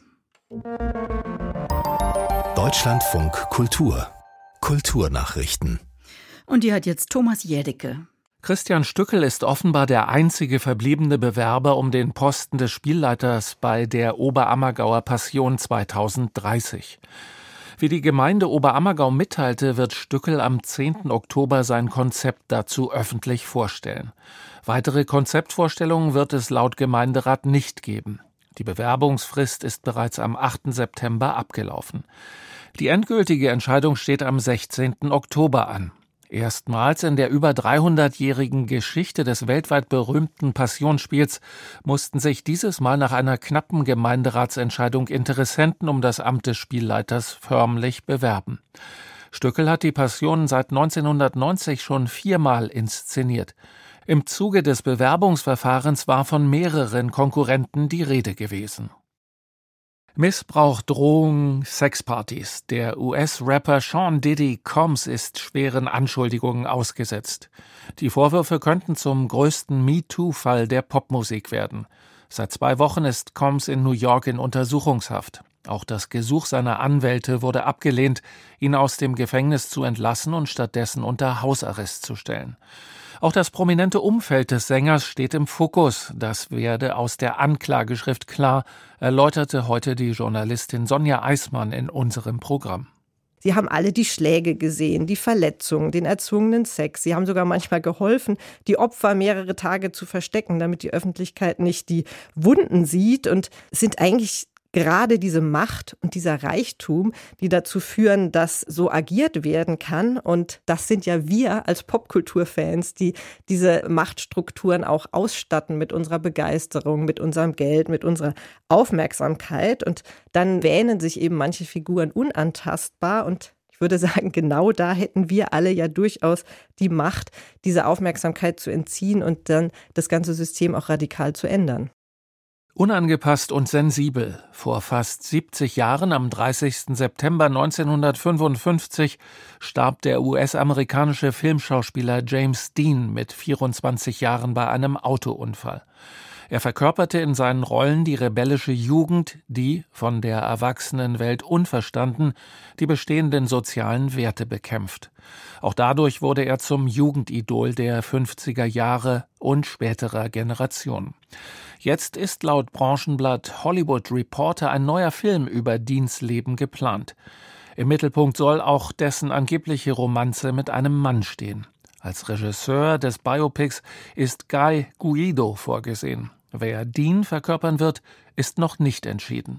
Deutschlandfunk Kultur. Kulturnachrichten. Und die hat jetzt Thomas Jädecke. Christian Stückel ist offenbar der einzige verbliebene Bewerber um den Posten des Spielleiters bei der Oberammergauer Passion zweitausenddreißig. Wie die Gemeinde Oberammergau mitteilte, wird Stückel am zehnten Oktober sein Konzept dazu öffentlich vorstellen. Weitere Konzeptvorstellungen wird es laut Gemeinderat nicht geben. Die Bewerbungsfrist ist bereits am achten September abgelaufen. Die endgültige Entscheidung steht am sechzehnten Oktober an. Erstmals in der über dreihundertjährigen Geschichte des weltweit berühmten Passionsspiels mussten sich dieses Mal nach einer knappen Gemeinderatsentscheidung Interessenten um das Amt des Spielleiters förmlich bewerben. Stückel hat die Passion seit neunzehnhundertneunzig schon viermal inszeniert. Im Zuge des Bewerbungsverfahrens war von mehreren Konkurrenten die Rede gewesen. Missbrauch, Drohungen, Sexpartys. Der U S-Rapper Sean Diddy Combs ist schweren Anschuldigungen ausgesetzt. Die Vorwürfe könnten zum größten MeToo-Fall der Popmusik werden. Seit zwei Wochen ist Combs in New York in Untersuchungshaft. Auch das Gesuch seiner Anwälte wurde abgelehnt, ihn aus dem Gefängnis zu entlassen und stattdessen unter Hausarrest zu stellen. Auch das prominente Umfeld des Sängers steht im Fokus. Das werde aus der Anklageschrift klar, erläuterte heute die Journalistin Sonja Eismann in unserem Programm. Sie haben alle die Schläge gesehen, die Verletzungen, den erzwungenen Sex. Sie haben sogar manchmal geholfen, die Opfer mehrere Tage zu verstecken, damit die Öffentlichkeit nicht die Wunden sieht, und sind eigentlich gerade diese Macht und dieser Reichtum, die dazu führen, dass so agiert werden kann. Und das sind ja wir als Popkulturfans, die diese Machtstrukturen auch ausstatten mit unserer Begeisterung, mit unserem Geld, mit unserer Aufmerksamkeit. Und dann wähnen sich eben manche Figuren unantastbar. Und ich würde sagen, genau da hätten wir alle ja durchaus die Macht, diese Aufmerksamkeit zu entziehen und dann das ganze System auch radikal zu ändern. Unangepasst und sensibel. Vor fast siebzig Jahren, am dreißigsten September neunzehnhundertfünfundfünfzig, starb der U S-amerikanische Filmschauspieler James Dean mit vierundzwanzig Jahren bei einem Autounfall. Er verkörperte in seinen Rollen die rebellische Jugend, die, von der Erwachsenenwelt unverstanden, die bestehenden sozialen Werte bekämpft. Auch dadurch wurde er zum Jugendidol der fünfziger Jahre und späterer Generationen. Jetzt ist laut Branchenblatt Hollywood Reporter ein neuer Film über Deans Leben geplant. Im Mittelpunkt soll auch dessen angebliche Romanze mit einem Mann stehen. Als Regisseur des Biopics ist Guy Guido vorgesehen. Wer Dean verkörpern wird, ist noch nicht entschieden.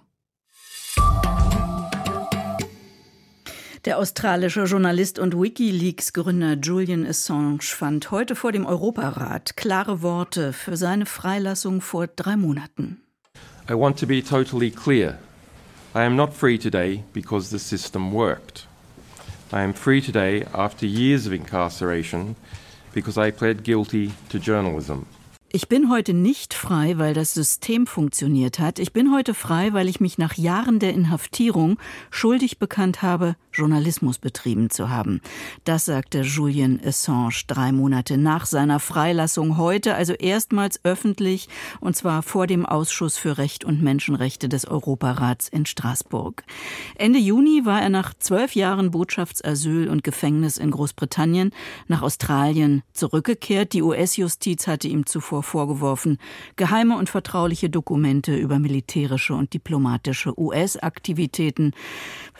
Der australische Journalist und WikiLeaks-Gründer Julian Assange fand heute vor dem Europarat klare Worte für seine Freilassung vor drei Monaten. I want to be totally clear. I am not free today because the system worked. I am free today after years of incarceration because I pled guilty to journalism. Ich bin heute nicht frei, weil das System funktioniert hat. Ich bin heute frei, weil ich mich nach Jahren der Inhaftierung schuldig bekannt habe, Journalismus betrieben zu haben. Das sagte Julian Assange drei Monate nach seiner Freilassung heute, also erstmals öffentlich, und zwar vor dem Ausschuss für Recht und Menschenrechte des Europarats in Straßburg. Ende Juni war er nach zwölf Jahren Botschaftsasyl und Gefängnis in Großbritannien nach Australien zurückgekehrt. Die U S-Justiz hatte ihm zuvor vorgeworfen, geheime und vertrauliche Dokumente über militärische und diplomatische U S-Aktivitäten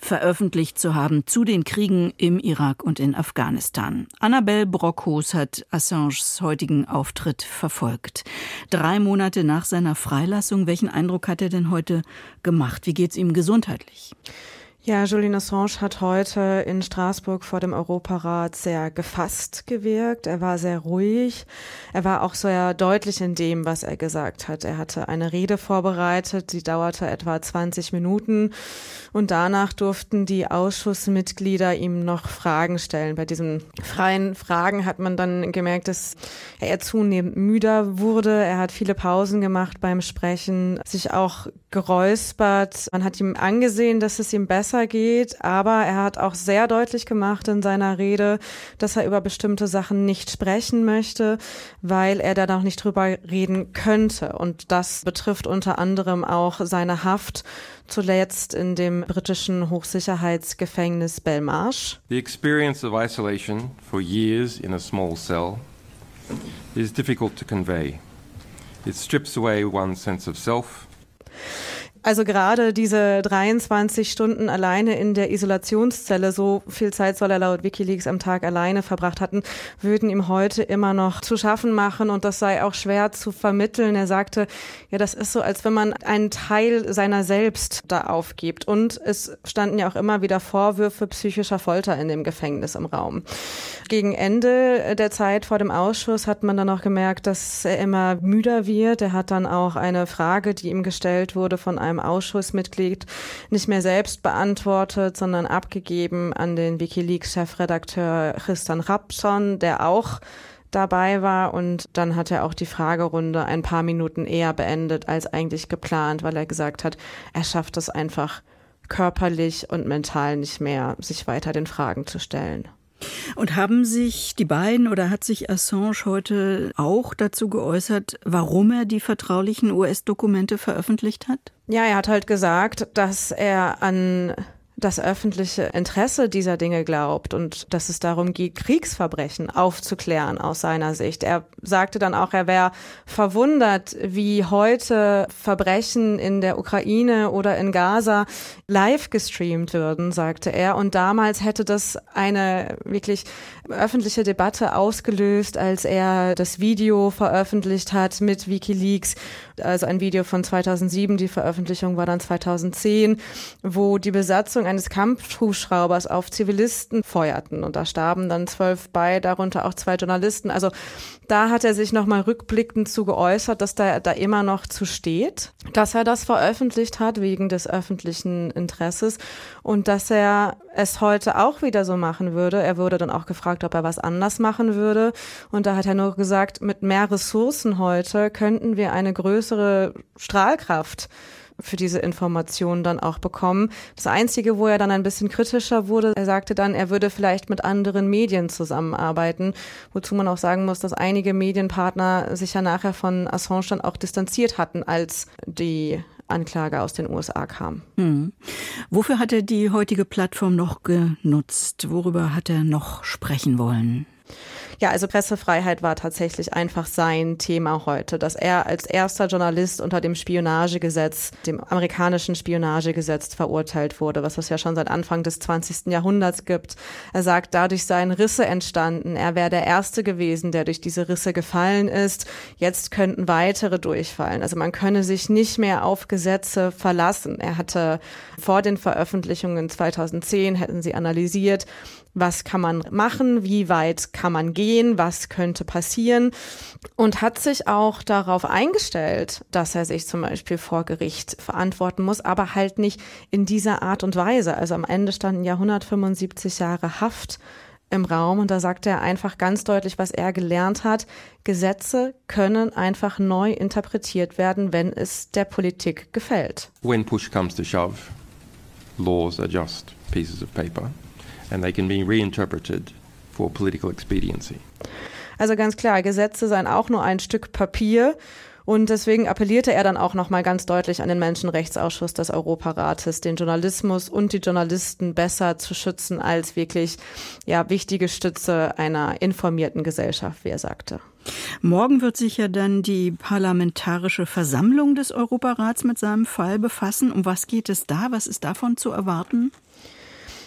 veröffentlicht zu haben zu den Kriegen im Irak und in Afghanistan. Annabelle Brockhuus hat Assanges heutigen Auftritt verfolgt. Drei Monate nach seiner Freilassung, welchen Eindruck hat er denn heute gemacht? Wie geht's ihm gesundheitlich? Ja, Julian Assange hat heute in Straßburg vor dem Europarat sehr gefasst gewirkt. Er war sehr ruhig. Er war auch sehr deutlich in dem, was er gesagt hat. Er hatte eine Rede vorbereitet, die dauerte etwa zwanzig Minuten. Und danach durften die Ausschussmitglieder ihm noch Fragen stellen. Bei diesen freien Fragen hat man dann gemerkt, dass er zunehmend müder wurde. Er hat viele Pausen gemacht beim Sprechen, sich auch geräuspert. Man hat ihm angesehen, dass es ihm besser geht, aber er hat auch sehr deutlich gemacht in seiner Rede, dass er über bestimmte Sachen nicht sprechen möchte, weil er da noch nicht drüber reden könnte. Und das betrifft unter anderem auch seine Haft, zuletzt in dem britischen Hochsicherheitsgefängnis Belmarsh. The experience of isolation for years in a small cell is difficult to convey. It strips away one's sense of self. Also gerade diese dreiundzwanzig Stunden alleine in der Isolationszelle, so viel Zeit soll er laut WikiLeaks am Tag alleine verbracht hatten, würden ihm heute immer noch zu schaffen machen und das sei auch schwer zu vermitteln. Er sagte, ja, das ist so, als wenn man einen Teil seiner selbst da aufgibt. Und es standen ja auch immer wieder Vorwürfe psychischer Folter in dem Gefängnis im Raum. Gegen Ende der Zeit vor dem Ausschuss hat man dann auch gemerkt, dass er immer müder wird. Er hat dann auch eine Frage, die ihm gestellt wurde von einem Ausschussmitglied, nicht mehr selbst beantwortet, sondern abgegeben an den WikiLeaks-Chefredakteur Tristan Rapson, der auch dabei war. Und dann hat er auch die Fragerunde ein paar Minuten eher beendet als eigentlich geplant, weil er gesagt hat, er schafft es einfach körperlich und mental nicht mehr, sich weiter den Fragen zu stellen. Und haben sich die beiden oder hat sich Assange heute auch dazu geäußert, warum er die vertraulichen U S-Dokumente veröffentlicht hat? Ja, er hat halt gesagt, dass er an das öffentliche Interesse dieser Dinge glaubt und dass es darum geht, Kriegsverbrechen aufzuklären aus seiner Sicht. Er sagte dann auch, er wäre verwundert, wie heute Verbrechen in der Ukraine oder in Gaza live gestreamt würden, sagte er. Und damals hätte das eine wirklich öffentliche Debatte ausgelöst, als er das Video veröffentlicht hat mit WikiLeaks. Also ein Video von zweitausendsieben, die Veröffentlichung war dann zweitausendzehn, wo die Besatzung eines Kampfhubschraubers auf Zivilisten feuerten. Und da starben dann zwölf bei, darunter auch zwei Journalisten. Also da hat er sich nochmal rückblickend zu geäußert, dass da, da immer noch zu steht, dass er das veröffentlicht hat wegen des öffentlichen Interesses und dass er es heute auch wieder so machen würde. Er wurde dann auch gefragt, ob er was anders machen würde. Und da hat er nur gesagt, mit mehr Ressourcen heute könnten wir eine größere Strahlkraft für diese Informationen dann auch bekommen. Das Einzige, wo er dann ein bisschen kritischer wurde, er sagte dann, er würde vielleicht mit anderen Medien zusammenarbeiten, wozu man auch sagen muss, dass einige Medienpartner sich ja nachher von Assange dann auch distanziert hatten, als die Anklage aus den U S A kam. Hm. Wofür hat er die heutige Plattform noch genutzt? Worüber hat er noch sprechen wollen? Ja, also Pressefreiheit war tatsächlich einfach sein Thema heute, dass er als erster Journalist unter dem Spionagegesetz, dem amerikanischen Spionagegesetz verurteilt wurde, was es ja schon seit Anfang des zwanzigsten Jahrhunderts gibt. Er sagt, dadurch seien Risse entstanden. Er wäre der Erste gewesen, der durch diese Risse gefallen ist. Jetzt könnten weitere durchfallen. Also man könne sich nicht mehr auf Gesetze verlassen. Er hatte vor den Veröffentlichungen zweitausendzehn, hätten sie analysiert, was kann man machen, wie weit kann man gehen, was könnte passieren und hat sich auch darauf eingestellt, dass er sich zum Beispiel vor Gericht verantworten muss, aber halt nicht in dieser Art und Weise. Also am Ende standen ja hundertfünfundsiebzig Jahre Haft im Raum und da sagt er einfach ganz deutlich, was er gelernt hat. Gesetze können einfach neu interpretiert werden, wenn es der Politik gefällt. When push comes to shove, laws are just pieces of paper. And they can be reinterpreted for political expediency. Also ganz klar, Gesetze seien auch nur ein Stück Papier. Und deswegen appellierte er dann auch nochmal ganz deutlich an den Menschenrechtsausschuss des Europarates, den Journalismus und die Journalisten besser zu schützen als wirklich ja wichtige Stütze einer informierten Gesellschaft, wie er sagte. Morgen wird sich ja dann die Parlamentarische Versammlung des Europarats mit seinem Fall befassen. Um was geht es da? Was ist davon zu erwarten?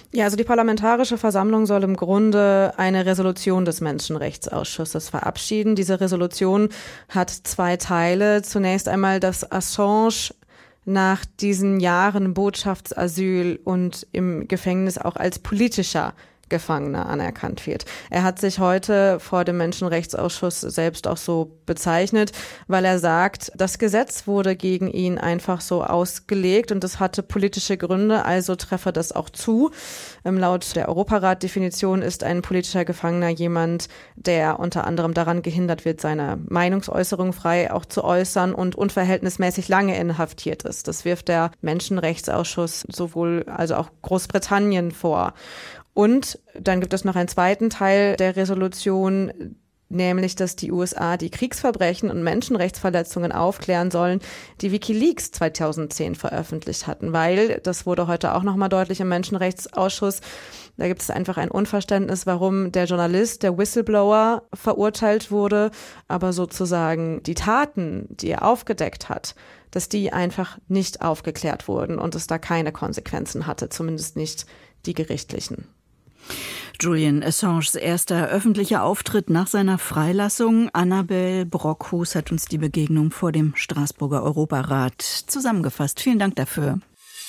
Ja, also die Parlamentarische Versammlung soll im Grunde eine Resolution des Menschenrechtsausschusses verabschieden. Diese Resolution hat zwei Teile. Zunächst einmal, dass Assange nach diesen Jahren Botschaftsasyl und im Gefängnis auch als politischer Gefangener anerkannt wird. Er hat sich heute vor dem Menschenrechtsausschuss selbst auch so bezeichnet, weil er sagt, das Gesetz wurde gegen ihn einfach so ausgelegt und es hatte politische Gründe, also treffe das auch zu. Laut der Europarat-Definition ist ein politischer Gefangener jemand, der unter anderem daran gehindert wird, seine Meinungsäußerung frei auch zu äußern und unverhältnismäßig lange inhaftiert ist. Das wirft der Menschenrechtsausschuss sowohl also auch Großbritannien vor. Und dann gibt es noch einen zweiten Teil der Resolution, nämlich, dass die U S A die Kriegsverbrechen und Menschenrechtsverletzungen aufklären sollen, die WikiLeaks zweitausendzehn veröffentlicht hatten, weil, das wurde heute auch nochmal deutlich im Menschenrechtsausschuss, da gibt es einfach ein Unverständnis, warum der Journalist, der Whistleblower verurteilt wurde, aber sozusagen die Taten, die er aufgedeckt hat, dass die einfach nicht aufgeklärt wurden und es da keine Konsequenzen hatte, zumindest nicht die gerichtlichen. Julian Assanges erster öffentlicher Auftritt nach seiner Freilassung. Annabel Brockhus hat uns die Begegnung vor dem Straßburger Europarat zusammengefasst. Vielen Dank dafür.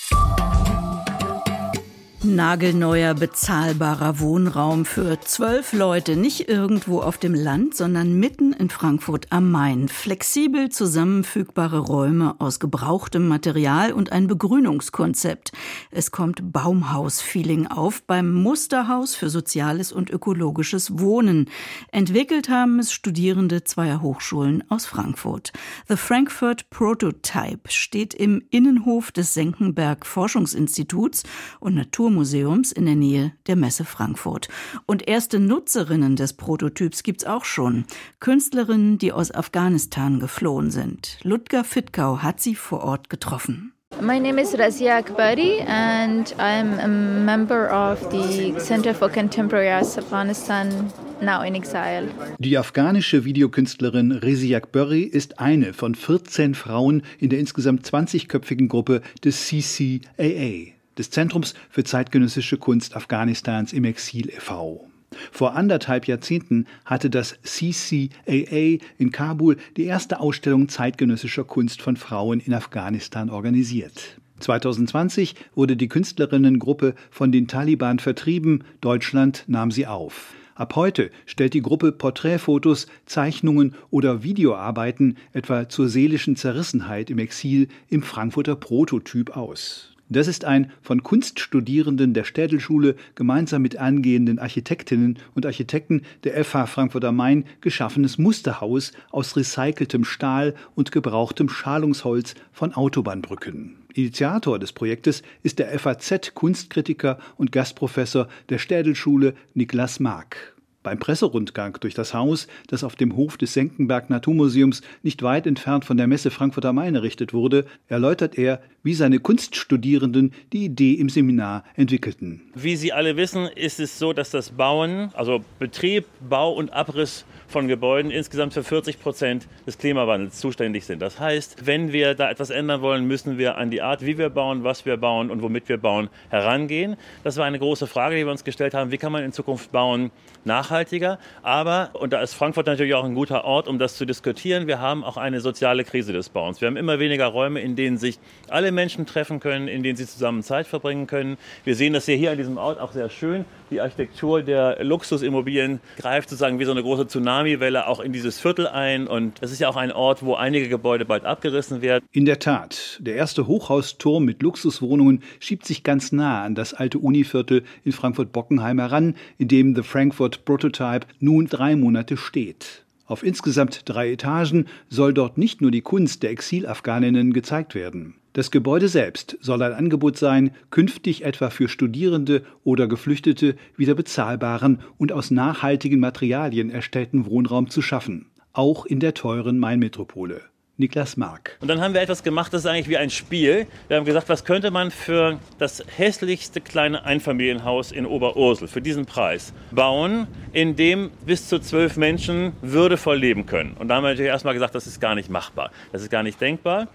Nagelneuer, bezahlbarer Wohnraum für zwölf Leute, nicht irgendwo auf dem Land, sondern mitten in Frankfurt am Main. Flexibel zusammenfügbare Räume aus gebrauchtem Material und ein Begrünungskonzept. Es kommt Baumhaus-Feeling auf beim Musterhaus für soziales und ökologisches Wohnen. Entwickelt haben es Studierende zweier Hochschulen aus Frankfurt. The Frankfurt Prototype steht im Innenhof des Senckenberg Forschungsinstituts und Natur Museums in der Nähe der Messe Frankfurt. Und erste Nutzerinnen des Prototyps gibt's auch schon. Künstlerinnen, die aus Afghanistan geflohen sind. Ludger Fittkau hat sie vor Ort getroffen. My name is Razia Akbari and I'm a member of the Center for Contemporary Arts Afghanistan, now in exile. Die afghanische Videokünstlerin Razia Akbari ist eine von vierzehn Frauen in der insgesamt zwanzigköpfigen Gruppe des C C A A, des Zentrums für zeitgenössische Kunst Afghanistans im Exil e V Vor anderthalb Jahrzehnten hatte das C C A A in Kabul die erste Ausstellung zeitgenössischer Kunst von Frauen in Afghanistan organisiert. zweitausendzwanzig wurde die Künstlerinnengruppe von den Taliban vertrieben, Deutschland nahm sie auf. Ab heute stellt die Gruppe Porträtfotos, Zeichnungen oder Videoarbeiten etwa zur seelischen Zerrissenheit im Exil im Frankfurter Prototyp aus. Das ist ein von Kunststudierenden der Städelschule gemeinsam mit angehenden Architektinnen und Architekten der F H Frankfurt am Main geschaffenes Musterhaus aus recyceltem Stahl und gebrauchtem Schalungsholz von Autobahnbrücken. Initiator des Projektes ist der F A Z-Kunstkritiker und Gastprofessor der Städelschule Niklas Mark. Beim Presserundgang durch das Haus, das auf dem Hof des Senckenberg Naturmuseums nicht weit entfernt von der Messe Frankfurt am Main errichtet wurde, erläutert er, wie seine Kunststudierenden die Idee im Seminar entwickelten. Wie Sie alle wissen, ist es so, dass das Bauen, also Betrieb, Bau und Abriss von Gebäuden insgesamt für vierzig Prozent des Klimawandels zuständig sind. Das heißt, wenn wir da etwas ändern wollen, müssen wir an die Art, wie wir bauen, was wir bauen und womit wir bauen, herangehen. Das war eine große Frage, die wir uns gestellt haben. Wie kann man in Zukunft bauen nachhaltiger? Aber, und da ist Frankfurt natürlich auch ein guter Ort, um das zu diskutieren, wir haben auch eine soziale Krise des Bauens. Wir haben immer weniger Räume, in denen sich alle Menschen treffen können, in denen sie zusammen Zeit verbringen können. Wir sehen das hier an diesem Ort auch sehr schön. Die Architektur der Luxusimmobilien greift sozusagen wie so eine große Tsunamiwelle auch in dieses Viertel ein. Und das ist ja auch ein Ort, wo einige Gebäude bald abgerissen werden. In der Tat, der erste Hochhausturm mit Luxuswohnungen schiebt sich ganz nah an das alte Univiertel in Frankfurt-Bockenheim heran, in dem The Frankfurt Prototype nun drei Monate steht. Auf insgesamt drei Etagen soll dort nicht nur die Kunst der Exilafghaninnen gezeigt werden. Das Gebäude selbst soll ein Angebot sein, künftig etwa für Studierende oder Geflüchtete wieder bezahlbaren und aus nachhaltigen Materialien erstellten Wohnraum zu schaffen. Auch in der teuren Mainmetropole. Niklas Mark. Und dann haben wir etwas gemacht, das ist eigentlich wie ein Spiel. Wir haben gesagt, was könnte man für das hässlichste kleine Einfamilienhaus in Oberursel für diesen Preis bauen, in dem bis zu zwölf Menschen würdevoll leben können. Und da haben wir natürlich erstmal gesagt, das ist gar nicht machbar, das ist gar nicht denkbar.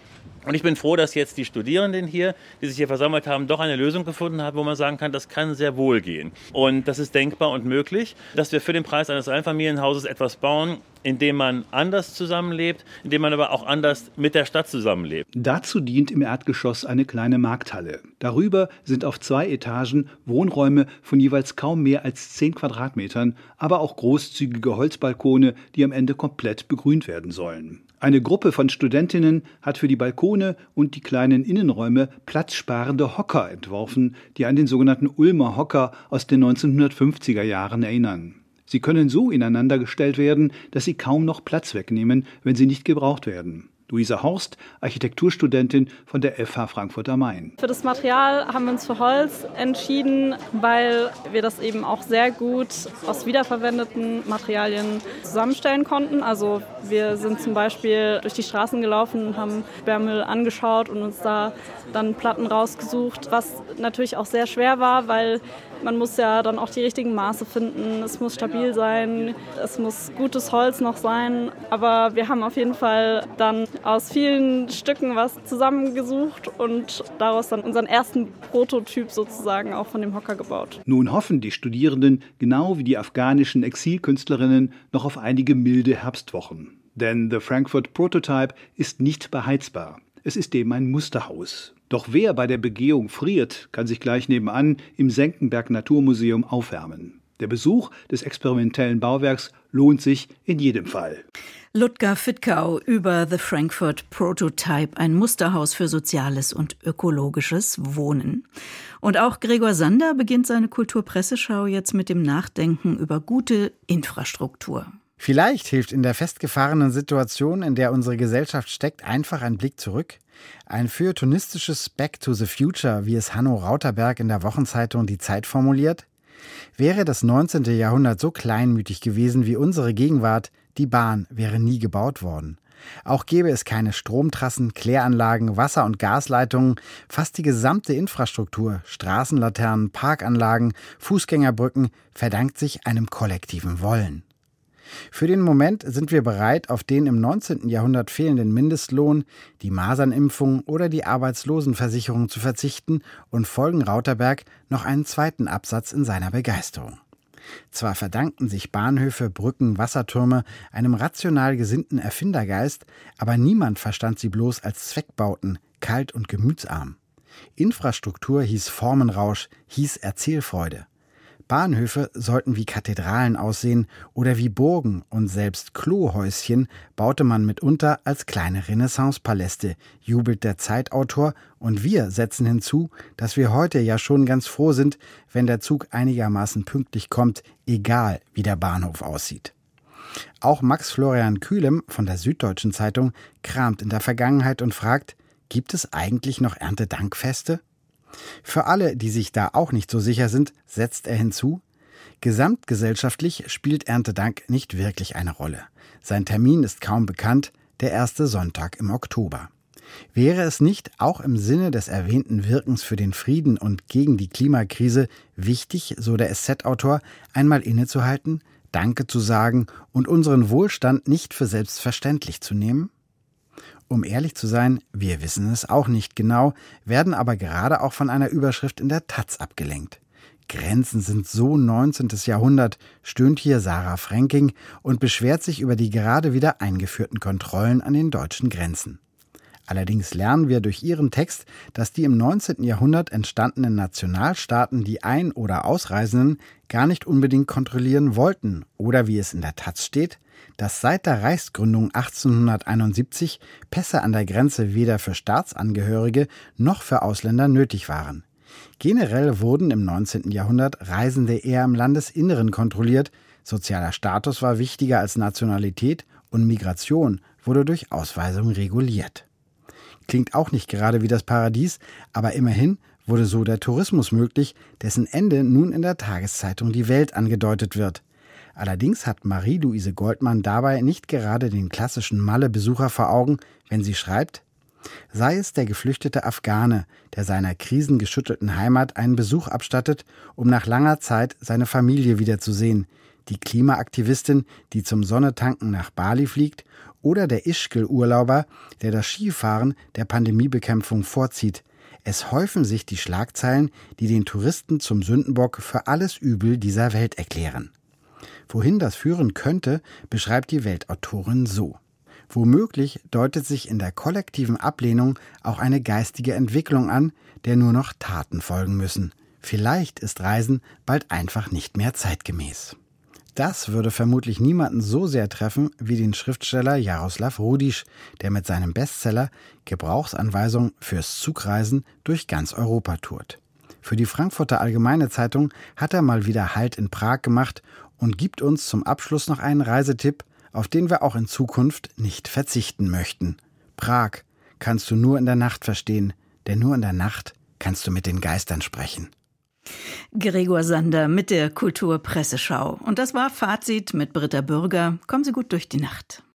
Und ich bin froh, dass jetzt die Studierenden hier, die sich hier versammelt haben, doch eine Lösung gefunden haben, wo man sagen kann, das kann sehr wohl gehen. Und das ist denkbar und möglich, dass wir für den Preis eines Einfamilienhauses etwas bauen, in dem man anders zusammenlebt, in dem man aber auch anders mit der Stadt zusammenlebt. Dazu dient im Erdgeschoss eine kleine Markthalle. Darüber sind auf zwei Etagen Wohnräume von jeweils kaum mehr als zehn Quadratmetern, aber auch großzügige Holzbalkone, die am Ende komplett begrünt werden sollen. Eine Gruppe von Studentinnen hat für die Balkone und die kleinen Innenräume platzsparende Hocker entworfen, die an den sogenannten Ulmer Hocker aus den neunzehnhundertfünfziger Jahren erinnern. Sie können so ineinander gestellt werden, dass sie kaum noch Platz wegnehmen, wenn sie nicht gebraucht werden. Luisa Horst, Architekturstudentin von der F H Frankfurt am Main. Für das Material haben wir uns für Holz entschieden, weil wir das eben auch sehr gut aus wiederverwendeten Materialien zusammenstellen konnten. Also wir sind zum Beispiel durch die Straßen gelaufen und haben Sperrmüll angeschaut und uns da dann Platten rausgesucht, was natürlich auch sehr schwer war, weil man muss ja dann auch die richtigen Maße finden. Es muss stabil sein, es muss gutes Holz noch sein. Aber wir haben auf jeden Fall dann aus vielen Stücken was zusammengesucht und daraus dann unseren ersten Prototyp sozusagen auch von dem Hocker gebaut. Nun hoffen die Studierenden, genau wie die afghanischen Exilkünstlerinnen, noch auf einige milde Herbstwochen. Denn The Frankfurt Prototype ist nicht beheizbar. Es ist eben ein Musterhaus. Doch wer bei der Begehung friert, kann sich gleich nebenan im Senckenberg Naturmuseum aufwärmen. Der Besuch des experimentellen Bauwerks lohnt sich in jedem Fall. Ludger Fittkau über The Frankfurt Prototype, ein Musterhaus für soziales und ökologisches Wohnen. Und auch Gregor Sander beginnt seine Kulturpresseschau jetzt mit dem Nachdenken über gute Infrastruktur. Vielleicht hilft in der festgefahrenen Situation, in der unsere Gesellschaft steckt, einfach ein Blick zurück. Ein feuilletonistisches Back to the Future, wie es Hanno Rauterberg in der Wochenzeitung Die Zeit formuliert. Wäre das neunzehnte Jahrhundert so kleinmütig gewesen wie unsere Gegenwart, die Bahn wäre nie gebaut worden. Auch gäbe es keine Stromtrassen, Kläranlagen, Wasser- und Gasleitungen. Fast die gesamte Infrastruktur, Straßenlaternen, Parkanlagen, Fußgängerbrücken verdankt sich einem kollektiven Wollen. Für den Moment sind wir bereit, auf den im neunzehnten Jahrhundert fehlenden Mindestlohn, die Masernimpfung oder die Arbeitslosenversicherung zu verzichten und folgen Rauterberg noch einen zweiten Absatz in seiner Begeisterung. Zwar verdankten sich Bahnhöfe, Brücken, Wassertürme einem rational gesinnten Erfindergeist, aber niemand verstand sie bloß als Zweckbauten, kalt und gemütsarm. Infrastruktur hieß Formenrausch, hieß Erzählfreude. Bahnhöfe sollten wie Kathedralen aussehen oder wie Burgen und selbst Klohäuschen baute man mitunter als kleine Renaissance-Paläste, jubelt der Zeitautor, und wir setzen hinzu, dass wir heute ja schon ganz froh sind, wenn der Zug einigermaßen pünktlich kommt, egal wie der Bahnhof aussieht. Auch Max Florian Kühlem von der Süddeutschen Zeitung kramt in der Vergangenheit und fragt, gibt es eigentlich noch Erntedankfeste? Für alle, die sich da auch nicht so sicher sind, setzt er hinzu, gesamtgesellschaftlich spielt Erntedank nicht wirklich eine Rolle. Sein Termin ist kaum bekannt, der erste Sonntag im Oktober. Wäre es nicht auch im Sinne des erwähnten Wirkens für den Frieden und gegen die Klimakrise wichtig, so der S Z-Autor, einmal innezuhalten, Danke zu sagen und unseren Wohlstand nicht für selbstverständlich zu nehmen? Um ehrlich zu sein, wir wissen es auch nicht genau, werden aber gerade auch von einer Überschrift in der Taz abgelenkt. Grenzen sind so neunzehntes Jahrhundert, stöhnt hier Sarah Fränking und beschwert sich über die gerade wieder eingeführten Kontrollen an den deutschen Grenzen. Allerdings lernen wir durch ihren Text, dass die im neunzehnten Jahrhundert entstandenen Nationalstaaten die Ein- oder Ausreisenden gar nicht unbedingt kontrollieren wollten oder, wie es in der Taz steht, dass seit der Reichsgründung achtzehnhunderteinundsiebzig Pässe an der Grenze weder für Staatsangehörige noch für Ausländer nötig waren. Generell wurden im neunzehnten Jahrhundert Reisende eher im Landesinneren kontrolliert, sozialer Status war wichtiger als Nationalität und Migration wurde durch Ausweisung reguliert. Klingt auch nicht gerade wie das Paradies, aber immerhin wurde so der Tourismus möglich, dessen Ende nun in der Tageszeitung Die Welt angedeutet wird. Allerdings hat Marie-Louise Goldmann dabei nicht gerade den klassischen Malle-Besucher vor Augen, wenn sie schreibt, sei es der geflüchtete Afghane, der seiner krisengeschüttelten Heimat einen Besuch abstattet, um nach langer Zeit seine Familie wiederzusehen, die Klimaaktivistin, die zum Sonnetanken nach Bali fliegt, Oder der Ischgl-Urlauber, der das Skifahren der Pandemiebekämpfung vorzieht. Es häufen sich die Schlagzeilen, die den Touristen zum Sündenbock für alles Übel dieser Welt erklären. Wohin das führen könnte, beschreibt die Weltautorin so. Womöglich deutet sich in der kollektiven Ablehnung auch eine geistige Entwicklung an, der nur noch Taten folgen müssen. Vielleicht ist Reisen bald einfach nicht mehr zeitgemäß. Das würde vermutlich niemanden so sehr treffen wie den Schriftsteller Jaroslav Rudisch, der mit seinem Bestseller Gebrauchsanweisung fürs Zugreisen durch ganz Europa tourt. Für die Frankfurter Allgemeine Zeitung hat er mal wieder Halt in Prag gemacht und gibt uns zum Abschluss noch einen Reisetipp, auf den wir auch in Zukunft nicht verzichten möchten. Prag kannst du nur in der Nacht verstehen, denn nur in der Nacht kannst du mit den Geistern sprechen. Gregor Sander mit der Kulturpresseschau. Und das war Fazit mit Britta Bürger. Kommen Sie gut durch die Nacht.